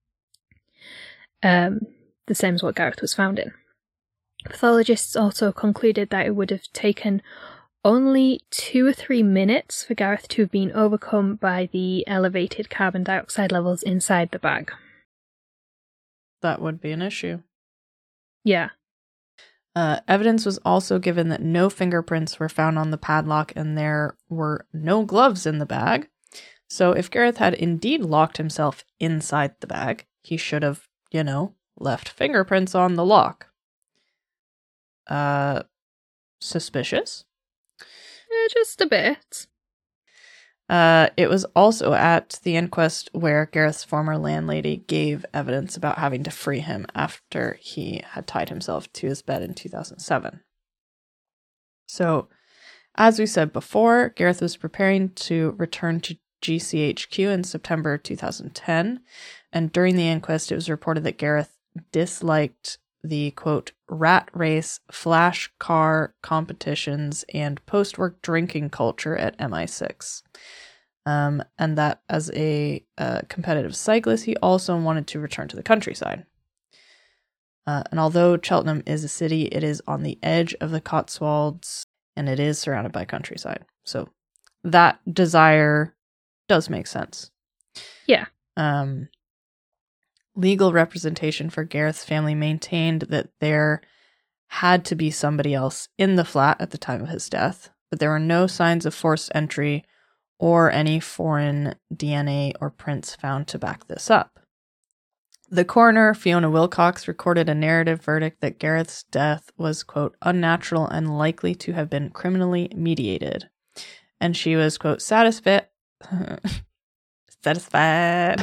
Um, the same as what Gareth was found in. Pathologists also concluded that it would have taken only two or three minutes for Gareth to have been overcome by the elevated carbon dioxide levels inside the bag. That would be an issue. Yeah. Uh, evidence was also given that no fingerprints were found on the padlock and there were no gloves in the bag. So if Gareth had indeed locked himself inside the bag, he should have, you know, left fingerprints on the lock. Uh, suspicious? Eh, just a bit. Uh, it was also at the inquest where Gareth's former landlady gave evidence about having to free him after he had tied himself to his bed in two thousand seven. So, as we said before, Gareth was preparing to return to G C H Q in September two thousand ten, and during the inquest it was reported that Gareth disliked the, quote, rat race, flash car competitions, and post-work drinking culture at M I six. Um, and that as a uh, competitive cyclist, he also wanted to return to the countryside. Uh, and although Cheltenham is a city, it is on the edge of the Cotswolds, and it is surrounded by countryside. So that desire does make sense. Yeah. Um, legal representation for Gareth's family maintained that there had to be somebody else in the flat at the time of his death, but there were no signs of forced entry or any foreign D N A or prints found to back this up. The coroner, Fiona Wilcox, recorded a narrative verdict that Gareth's death was, quote, unnatural and likely to have been criminally mediated. And she was, quote, satisfied. satisfied.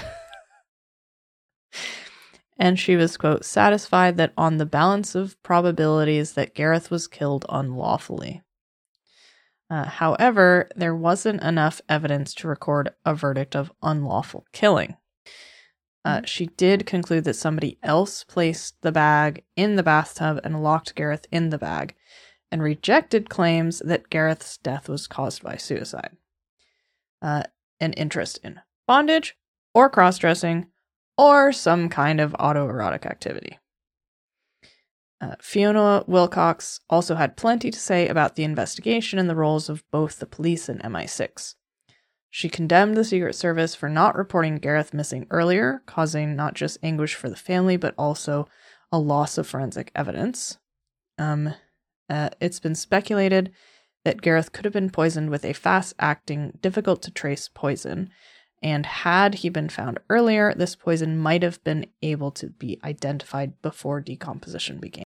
And she was, quote, satisfied that on the balance of probabilities that Gareth was killed unlawfully. Uh, however, there wasn't enough evidence to record a verdict of unlawful killing. Uh, she did conclude that somebody else placed the bag in the bathtub and locked Gareth in the bag, and rejected claims that Gareth's death was caused by suicide. Uh, an interest in bondage, or cross-dressing, or some kind of autoerotic activity. Uh, Fiona Wilcox also had plenty to say about the investigation and the roles of both the police and M I six. She condemned the Secret Service for not reporting Gareth missing earlier, causing not just anguish for the family, but also a loss of forensic evidence. Um, uh, it's been speculated that Gareth could have been poisoned with a fast-acting, difficult-to-trace poison, and had he been found earlier, this poison might have been able to be identified before decomposition began.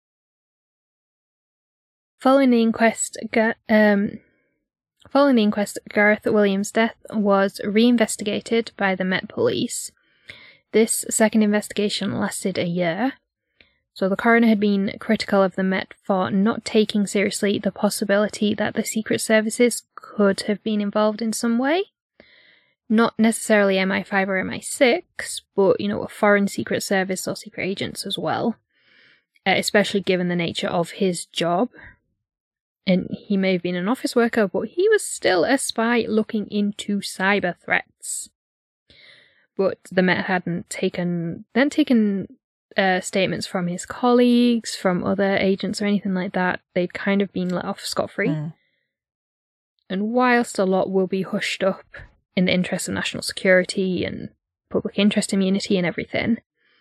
Following the inquest, um, following the inquest, Gareth Williams' death was reinvestigated by the Met Police. This second investigation lasted a year. So the coroner had been critical of the Met for not taking seriously the possibility that the Secret Services could have been involved in some way. Not necessarily M I five or M I six, but, you know, a foreign Secret Service or secret agents as well, uh, especially given the nature of his job. And he may have been an office worker, but he was still a spy looking into cyber threats. But the Met hadn't taken, then taken uh, statements from his colleagues, from other agents or anything like that. They'd kind of been let off scot-free. Mm. And whilst a lot will be hushed up in the interest of national security and public interest immunity and everything,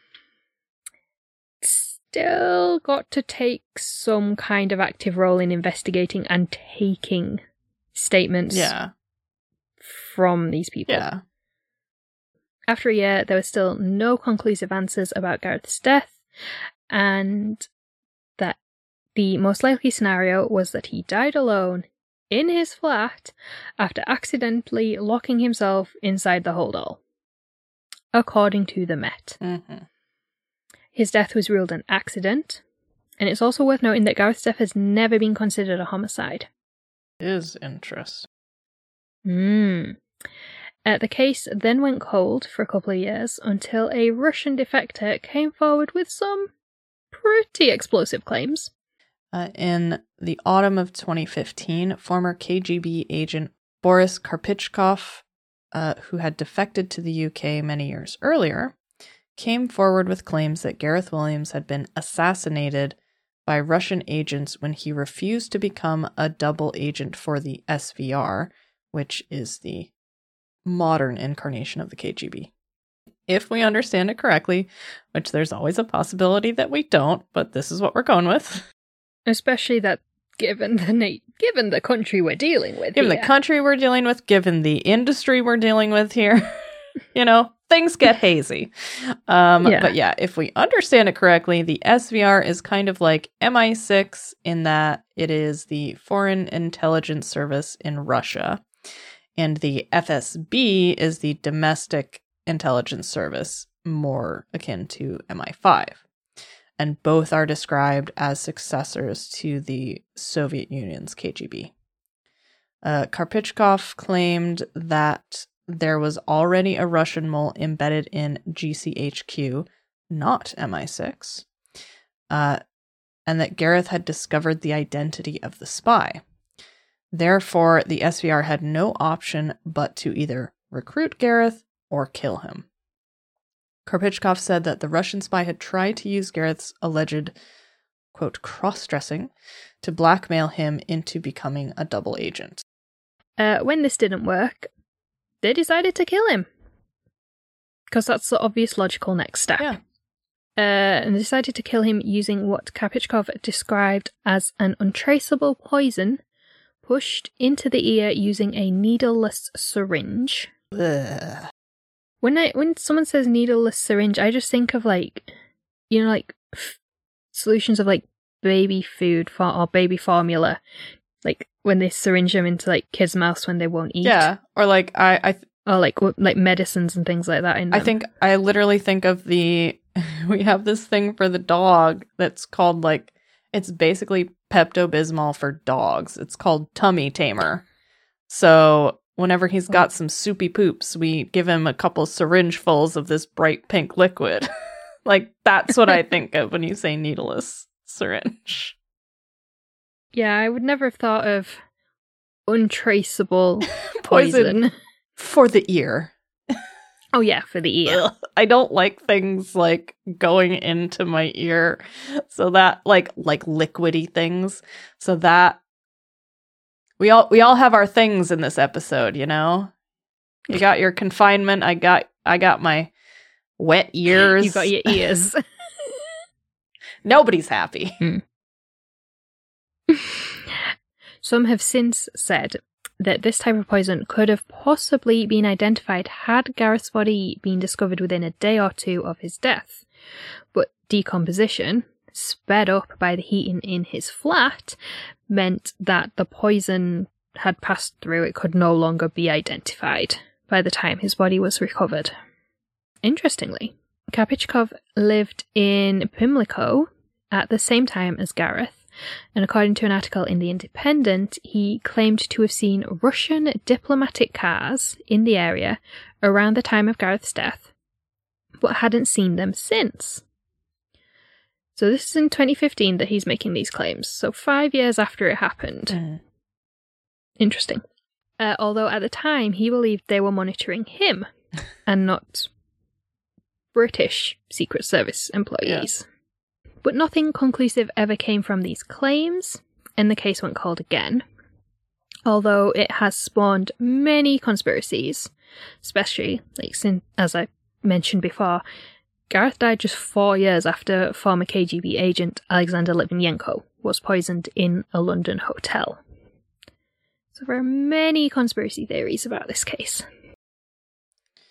still got to take some kind of active role in investigating and taking statements yeah. from these people. Yeah. After a year, there were still no conclusive answers about Gareth's death, and that the most likely scenario was that he died alone in his flat after accidentally locking himself inside the holdall, according to the Met. Mm-hmm. His death was ruled an accident, and it's also worth noting that Gareth's death has never been considered a homicide. Is interesting. Hmm. Uh, the case then went cold for a couple of years until a Russian defector came forward with some pretty explosive claims. Uh, in the autumn of twenty fifteen, former K G B agent Boris Karpichkov, uh, who had defected to the U K many years earlier, came forward with claims that Gareth Williams had been assassinated by Russian agents when he refused to become a double agent for the S V R, which is the modern incarnation of the K G B. If we understand it correctly, which there's always a possibility that we don't, but this is what we're going with. Especially that given the na- given the country we're dealing with Given here. the country we're dealing with, given the industry we're dealing with here, you know, things get hazy. Um, Yeah. But yeah, if we understand it correctly, the S V R is kind of like M I six in that it is the Foreign Intelligence Service in Russia. And the F S B is the Domestic Intelligence Service, more akin to M I five. And both are described as successors to the Soviet Union's K G B. Uh, Karpichkov claimed that there was already a Russian mole embedded in G C H Q, not M I six, uh, and that Gareth had discovered the identity of the spy. Therefore, the S V R had no option but to either recruit Gareth or kill him. Karpichkov said that the Russian spy had tried to use Gareth's alleged, quote, cross-dressing to blackmail him into becoming a double agent. Uh, when this didn't work, they decided to kill him. Because that's the obvious logical next step. Yeah. Uh, and they decided to kill him using what Karpichkov described as an untraceable poison pushed into the ear using a needleless syringe. Ugh. When I when someone says needleless syringe, I just think of like, you know, like f- solutions of like baby food for or baby formula, like when they syringe them into like kids' mouths when they won't eat. Yeah, or like I, I, th- or like w- like medicines and things like that. In them. I think I literally think of the. We have this thing for the dog that's called like it's basically Pepto-Bismol for dogs. It's called Tummy Tamer. So whenever he's got some soupy poops, we give him a couple syringefuls of this bright pink liquid. Like, that's what I think of when you say needleless syringe. Yeah, I would never have thought of untraceable Poison poison. for the ear. Oh yeah, for the ear. Ugh. I don't like things like going into my ear. So that like like liquidy things. So that we all we all have our things in this episode, you know? You got your confinement, I got I got my wet ears. You got your ears. Nobody's happy. Mm. Some have since said that this type of poison could have possibly been identified had Gareth's body been discovered within a day or two of his death. But decomposition, sped up by the heating in his flat, meant that the poison had passed through. It could no longer be identified by the time his body was recovered. Interestingly, Karpichkov lived in Pimlico at the same time as Gareth, and according to an article in The Independent, he claimed to have seen Russian diplomatic cars in the area around the time of Gareth's death, but hadn't seen them since. So this is in twenty fifteen that he's making these claims, so five years after it happened. Mm. Interesting. Uh, although at the time he believed they were monitoring him and not British Secret Service employees. Yeah. But nothing conclusive ever came from these claims, and the case went cold again. Although it has spawned many conspiracies, especially, like since, as I mentioned before, Gareth died just four years after former K G B agent Alexander Litvinenko was poisoned in a London hotel. So there are many conspiracy theories about this case.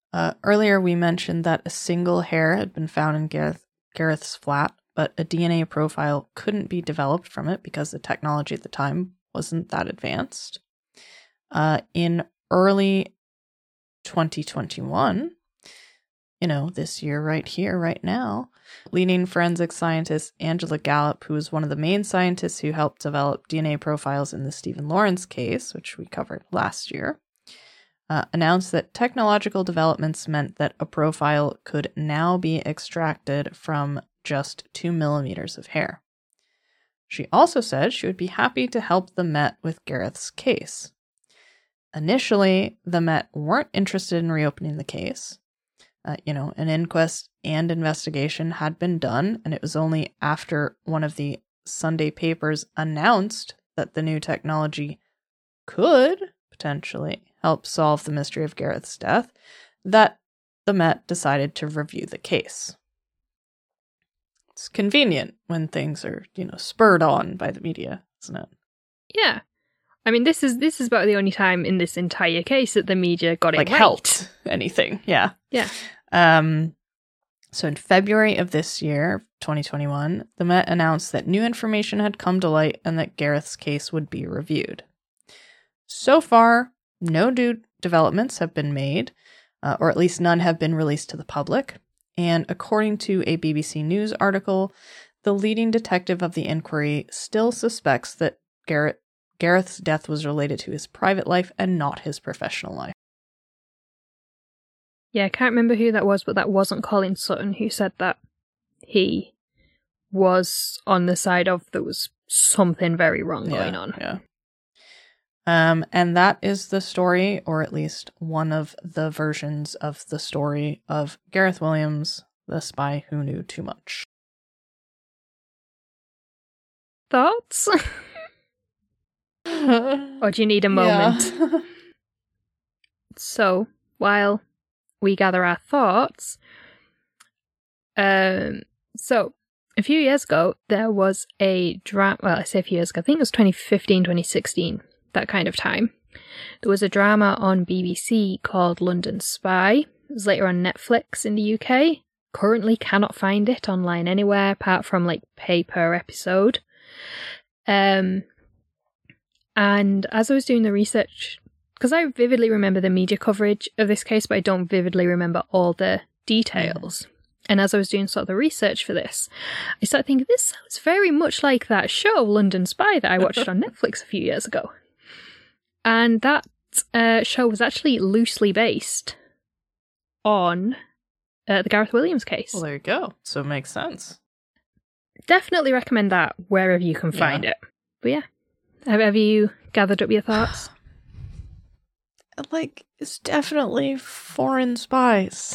Uh, earlier, we mentioned that a single hair had been found in Gareth, Gareth's flat, but a D N A profile couldn't be developed from it because the technology at the time wasn't that advanced. Uh, in early twenty twenty-one, you know, this year right here, right now, leading forensic scientist Angela Gallup, who was one of the main scientists who helped develop D N A profiles in the Stephen Lawrence case, which we covered last year, uh, announced that technological developments meant that a profile could now be extracted from just two millimeters of hair. She also said she would be happy to help the Met with Gareth's case. Initially, the Met weren't interested in reopening the case. Uh, you know, an inquest and investigation had been done, and it was only after one of the Sunday papers announced that the new technology could potentially help solve the mystery of Gareth's death that the Met decided to review the case. It's convenient when things are, you know, spurred on by the media, isn't it? Yeah. I mean, this is this is about the only time in this entire case that the media got it like right. helped anything. Yeah. Yeah. Um, so in February of this year, twenty twenty-one, the Met announced that new information had come to light and that Gareth's case would be reviewed. So far, no new developments have been made, uh, or at least none have been released to the public. And according to a B B C News article, the leading detective of the inquiry still suspects that Gareth, Gareth's death was related to his private life and not his professional life. Yeah, I can't remember who that was, but that wasn't Colin Sutton who said that he was on the side of there was something very wrong yeah, going on. Yeah. Um, and that is the story, or at least one of the versions of the story of Gareth Williams, the spy who knew too much. Thoughts? Or do you need a moment? Yeah. So, while we gather our thoughts, um, so a few years ago, there was a drama, well, I say a few years ago, I think it was twenty fifteen, twenty sixteen, that kind of time. There was a drama on B B C called London Spy. It was later on Netflix in the U K. Currently cannot find it online anywhere apart from like pay per episode. Um, and as I was doing the research, because I vividly remember the media coverage of this case, but I don't vividly remember all the details. Mm. And as I was doing sort of the research for this, I started thinking, this sounds very much like that show, London Spy, that I watched on Netflix a few years ago. And that uh, show was actually loosely based on uh, the Gareth Williams case. Well, there you go. So it makes sense. Definitely recommend that wherever you can find yeah. it. But yeah, have, have you gathered up your thoughts? Like, it's definitely foreign spies.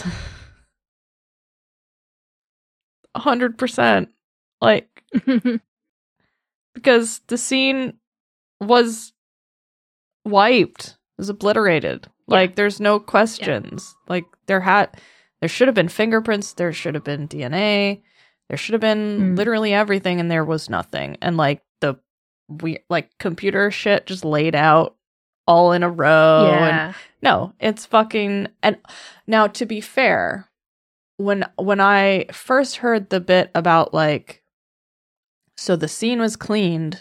A hundred percent. Like, because the scene was wiped, was obliterated. Yeah. Like, there's no questions. Yeah. Like, there had, there should have been fingerprints, there should have been D N A, there should have been mm. literally everything, and there was nothing. And like the we like computer shit just laid out all in a row. Yeah. And no, it's fucking. And now, to be fair, when when I first heard the bit about like, so the scene was cleaned,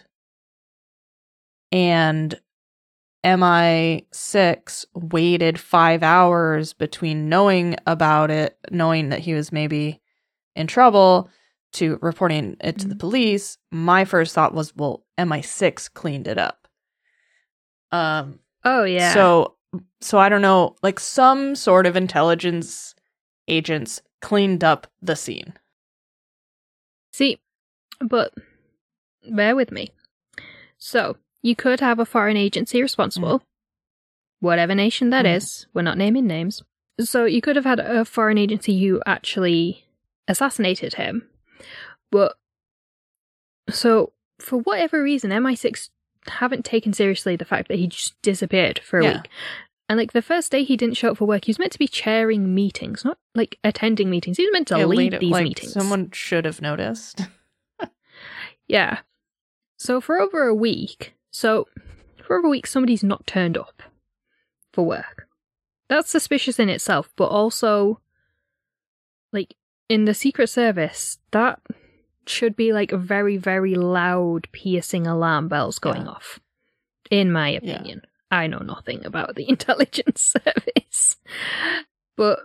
and M I six waited five hours between knowing about it, knowing that he was maybe in trouble, to reporting it to the police, my first thought was, well, M I six cleaned it up. Um. Oh, yeah. So, so I don't know, like some sort of intelligence agents cleaned up the scene. See, but bear with me. So, you could have a foreign agency responsible, mm. whatever nation that mm. is. We're not naming names. So, you could have had a foreign agency who actually assassinated him. But, so, for whatever reason, M I six haven't taken seriously the fact that he just disappeared for a yeah. week. And, like, the first day he didn't show up for work, he was meant to be chairing meetings, not, like, attending meetings. He was meant to yeah, lead these like, meetings. Someone should have noticed. Yeah. So, for over a week, so, for over a week, somebody's not turned up for work. that's suspicious in itself, but also, like, in the Secret Service, that should be, like, very, very loud, piercing alarm bells going Yeah. off, in my opinion. Yeah. I know nothing about the intelligence service. But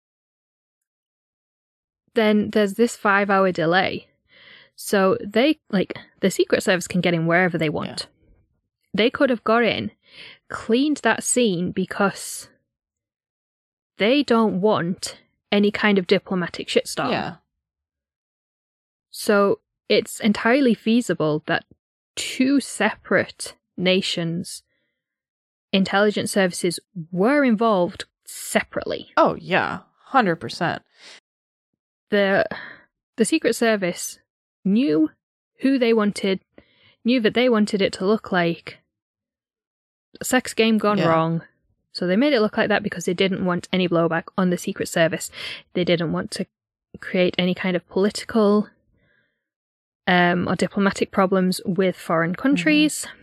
then there's this five-hour delay. So they, like, the Secret Service can get in wherever they want. Yeah. They could have got in, cleaned that scene because they don't want any kind of diplomatic shitstorm. Yeah. So it's entirely feasible that two separate nations' intelligence services were involved separately. Oh, yeah. one hundred percent. The, the Secret Service knew who they wanted, knew that they wanted it to look like a sex game gone yeah. wrong. So they made it look like that because they didn't want any blowback on the Secret Service. They didn't want to create any kind of political um, or diplomatic problems with foreign countries. Mm-hmm.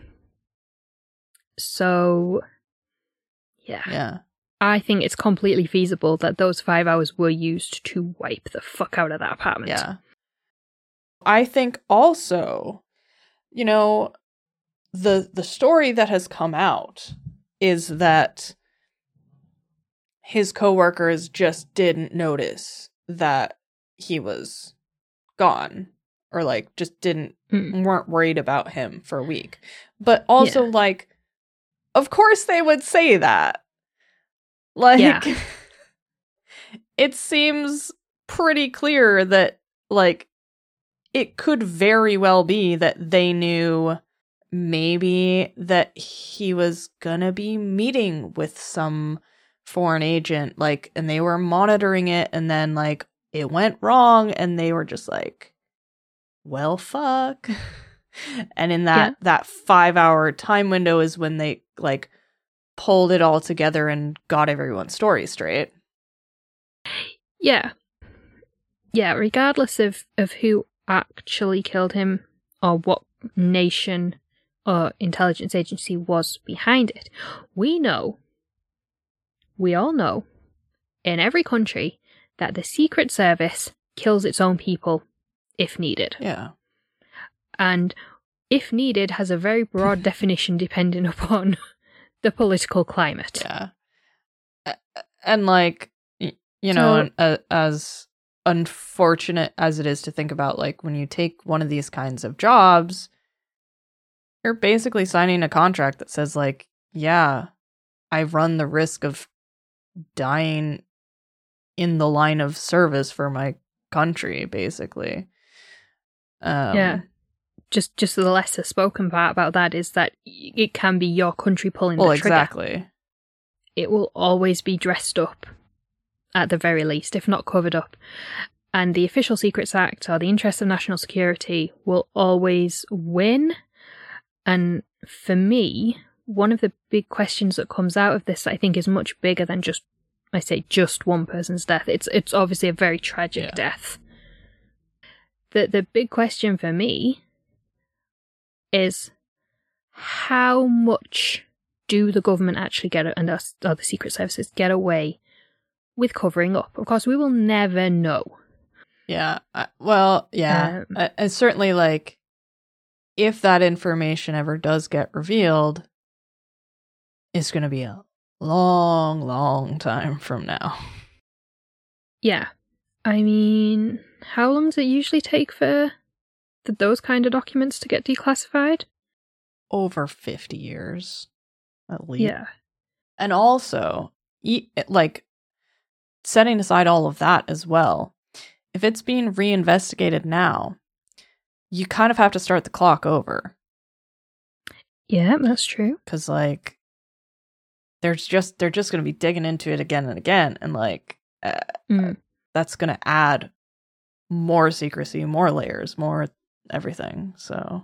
So, yeah. Yeah. I think it's completely feasible that those five hours were used to wipe the fuck out of that apartment. Yeah. I think also, you know, the the story that has come out is that his coworkers just didn't notice that he was gone, or like just didn't mm. weren't worried about him for a week. But also yeah. like, of course they would say that. Like, yeah. It seems pretty clear that, like, it could very well be that they knew maybe that he was gonna be meeting with some foreign agent, like, and they were monitoring it, and then, like, it went wrong, and they were just like, well, fuck. And in that, yeah. that five-hour time window is when they, like, pulled it all together and got everyone's story straight. Yeah. Yeah, regardless of, of who actually killed him or what nation or intelligence agency was behind it, we know, we all know, in every country that the Secret Service kills its own people if needed. Yeah. And if needed has a very broad definition depending upon the political climate. Yeah. And, like, you know, so, as unfortunate as it is to think about, like, when you take one of these kinds of jobs, you're basically signing a contract that says, like, yeah, I run the risk of dying in the line of service for my country, basically. Um, yeah. Just just the lesser spoken part about that is that it can be your country pulling well, the trigger. Exactly. It will always be dressed up, at the very least, if not covered up. And the Official Secrets Act, or the interests of national security, will always win. And for me, one of the big questions that comes out of this that I think is much bigger than just, I say, just one person's death. It's it's obviously a very tragic yeah. death. The The big question for me is, how much do the government actually get, and us, or the Secret Services get away with covering up? Of course, we will never know. Yeah. Uh, well, yeah. Um, uh, and certainly, like, if that information ever does get revealed, it's going to be a long, long time from now. Yeah. I mean, how long does it usually take for the, those kind of documents to get declassified? Over fifty years, at least. Yeah. And also, like, setting aside all of that as well, if it's being reinvestigated now, you kind of have to start the clock over. Yeah, that's true. Because, like, there's just they're just going to be digging into it again and again, and, like, uh, mm. that's going to add more secrecy, more layers, more everything. So,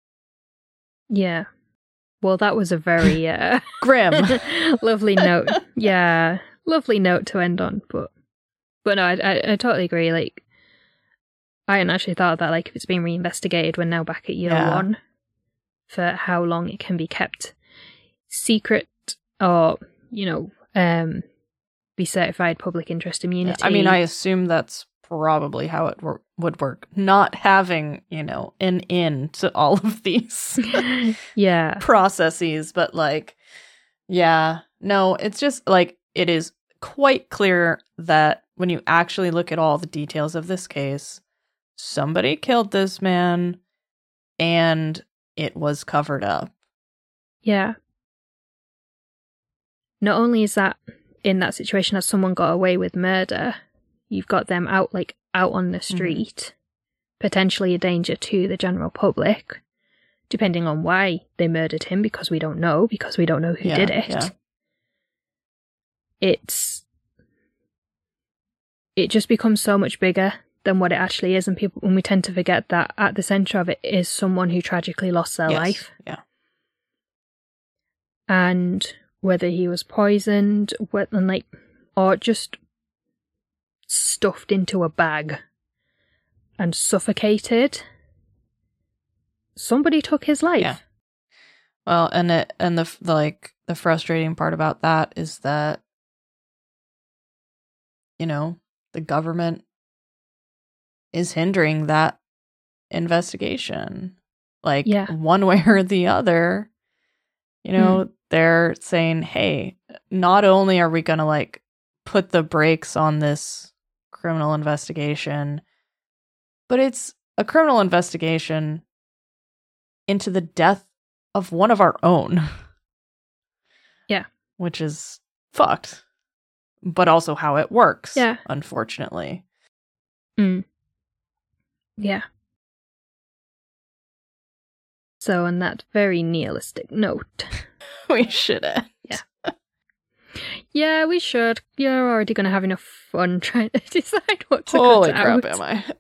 yeah. Well, that was a very uh, grim, lovely note. Yeah, lovely note to end on. But, but no, I, I, I totally agree. Like, I hadn't actually thought of that. Like, if it's being reinvestigated, we're now back at year yeah. one for how long it can be kept secret, or, you know, um, be certified public interest immunity. I mean, I assume that's probably how it wor- would work. Not having, you know, an in to all of these yeah. processes, but like, yeah, no, it's just like, it is quite clear that when you actually look at all the details of this case, somebody killed this man and it was covered up. Yeah. Not only is that in that situation that someone got away with murder, you've got them out like out on the street, mm-hmm. potentially a danger to the general public, depending on why they murdered him, because we don't know, because we don't know who yeah, did it. Yeah. It's it just becomes so much bigger than what it actually is, and people when we tend to forget that at the center of it is someone who tragically lost their yes. life. Yeah. And whether he was poisoned, whether, like, or just stuffed into a bag and suffocated, somebody took his life. Yeah. Well, and it and the, the like the frustrating part about that is that, you know, the government is hindering that investigation. Like, yeah. one way or the other, you know, mm. they're saying, hey, not only are we going to, like, put the brakes on this criminal investigation, but it's a criminal investigation into the death of one of our own. Yeah. Which is fucked. But also how it works, yeah. unfortunately. Mm. Yeah. So on that very nihilistic note, we should end. Yeah. Yeah, we should. You're already going to have enough fun trying to decide what to Holy cut crap, out. am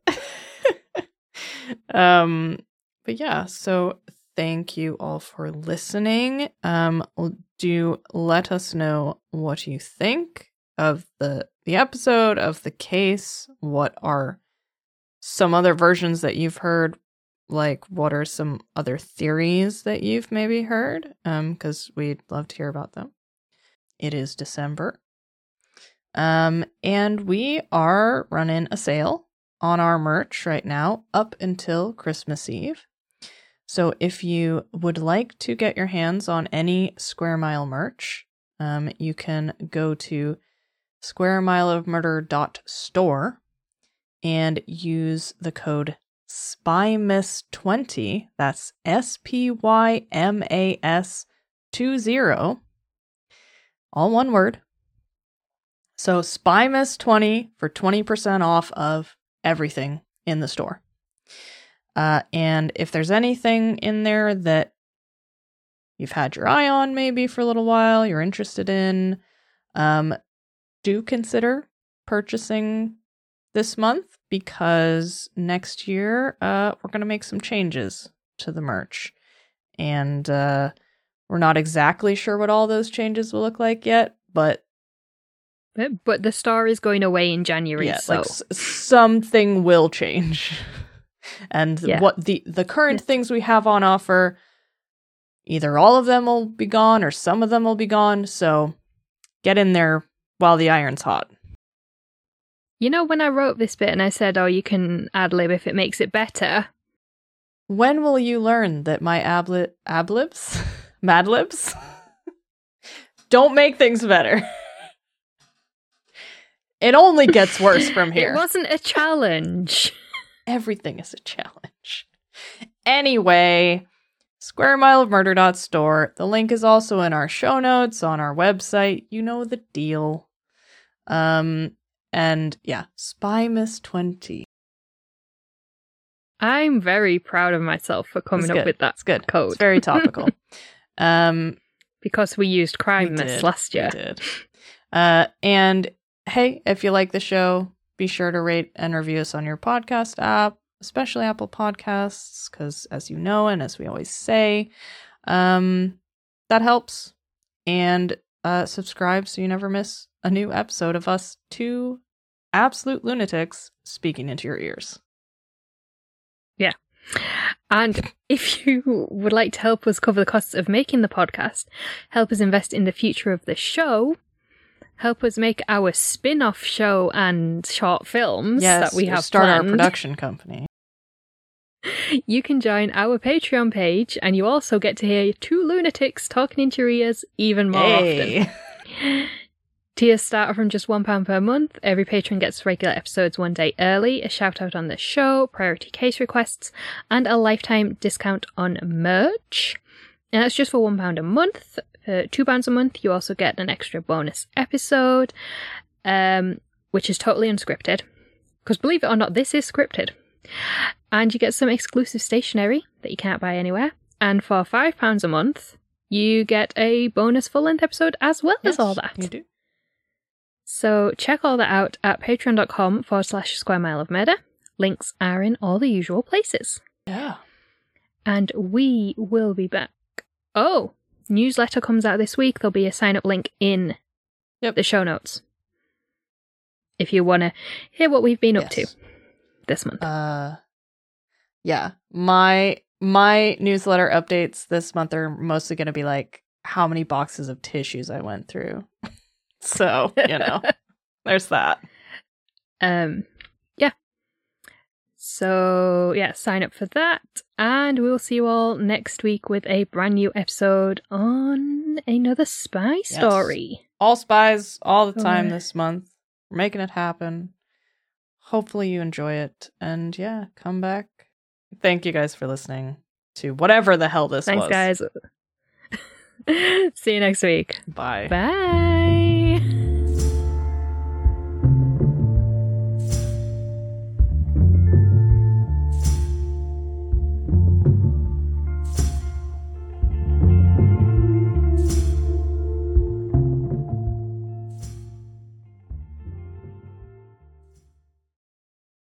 I? um, but yeah, so thank you all for listening. Um, do let us know what you think of the the episode, of the case. What are some other versions that you've heard? Like, what are some other theories that you've maybe heard? Um, because we'd love to hear about them. It is December. Um, and we are running a sale on our merch right now up until Christmas Eve. So if you would like to get your hands on any Square Mile merch, um, you can go to square mile of murder dot store and use the code spy miss twenty. That's S P Y M A S two zero. All one word. So spy miss twenty for twenty percent off of everything in the store. Uh, and if there's anything in there that you've had your eye on maybe for a little while, you're interested in, um, do consider purchasing this month, because next year uh, we're going to make some changes to the merch. And uh, we're not exactly sure what all those changes will look like yet, but... But, but the store is going away in January, yeah, so... like s- something will change. And yeah. what the, the current yeah. things we have on offer, either all of them will be gone or some of them will be gone, so get in there while the iron's hot. You know, when I wrote this bit and I said, oh, you can ad-lib if it makes it better. When will you learn that my abli- ablibs? Madlibs? Don't make things better. It only gets worse from here. It wasn't a challenge. Everything is a challenge. Anyway, square mile of murder dot store. The link is also in our show notes on our website. You know the deal. Um, and yeah, spy miss twenty. I'm very proud of myself for coming up with that it's good. code. It's very topical. um, because we used crime we miss did. last year. We did. Uh, and hey, if you like the show, be sure to rate and review us on your podcast app, especially Apple Podcasts, because as you know, and as we always say, um, that helps. And uh, subscribe so you never miss a new episode of us two absolute lunatics speaking into your ears. Yeah. And if you would like to help us cover the costs of making the podcast, help us invest in the future of the show, help us make our spin-off show and short films Yes, that we have start planned, our production company. you can join our Patreon page, and you also get to hear two lunatics talking into your ears even more Hey. often. Tiers start from just one pound per month. Every patron gets regular episodes one day early, a shout out on the show, priority case requests, and a lifetime discount on merch. And that's just for one pound a month. For two pounds a month, you also get an extra bonus episode, um, which is totally unscripted. Because believe it or not, this is scripted. And you get some exclusive stationery that you can't buy anywhere. And for five pounds a month, you get a bonus full-length episode as well Yes, as all that. You do. So check all that out at patreon.com forward slash square mile of murder. Links are in all the usual places. Yeah. And we will be back. Oh, newsletter comes out this week. There'll be a sign up link in Yep. the show notes. If you want to hear what we've been up Yes. to this month. Uh, yeah. My my newsletter updates this month are mostly going to be like how many boxes of tissues I went through. So, you know, there's that. Um, yeah. So, yeah, sign up for that. And we'll see you all next week with a brand new episode on another spy Yes. story. All spies all the time Okay. this month. We're making it happen. Hopefully you enjoy it. And yeah, come back. Thank you guys for listening to whatever the hell this Thanks, was. guys. See you next week. Bye. Bye.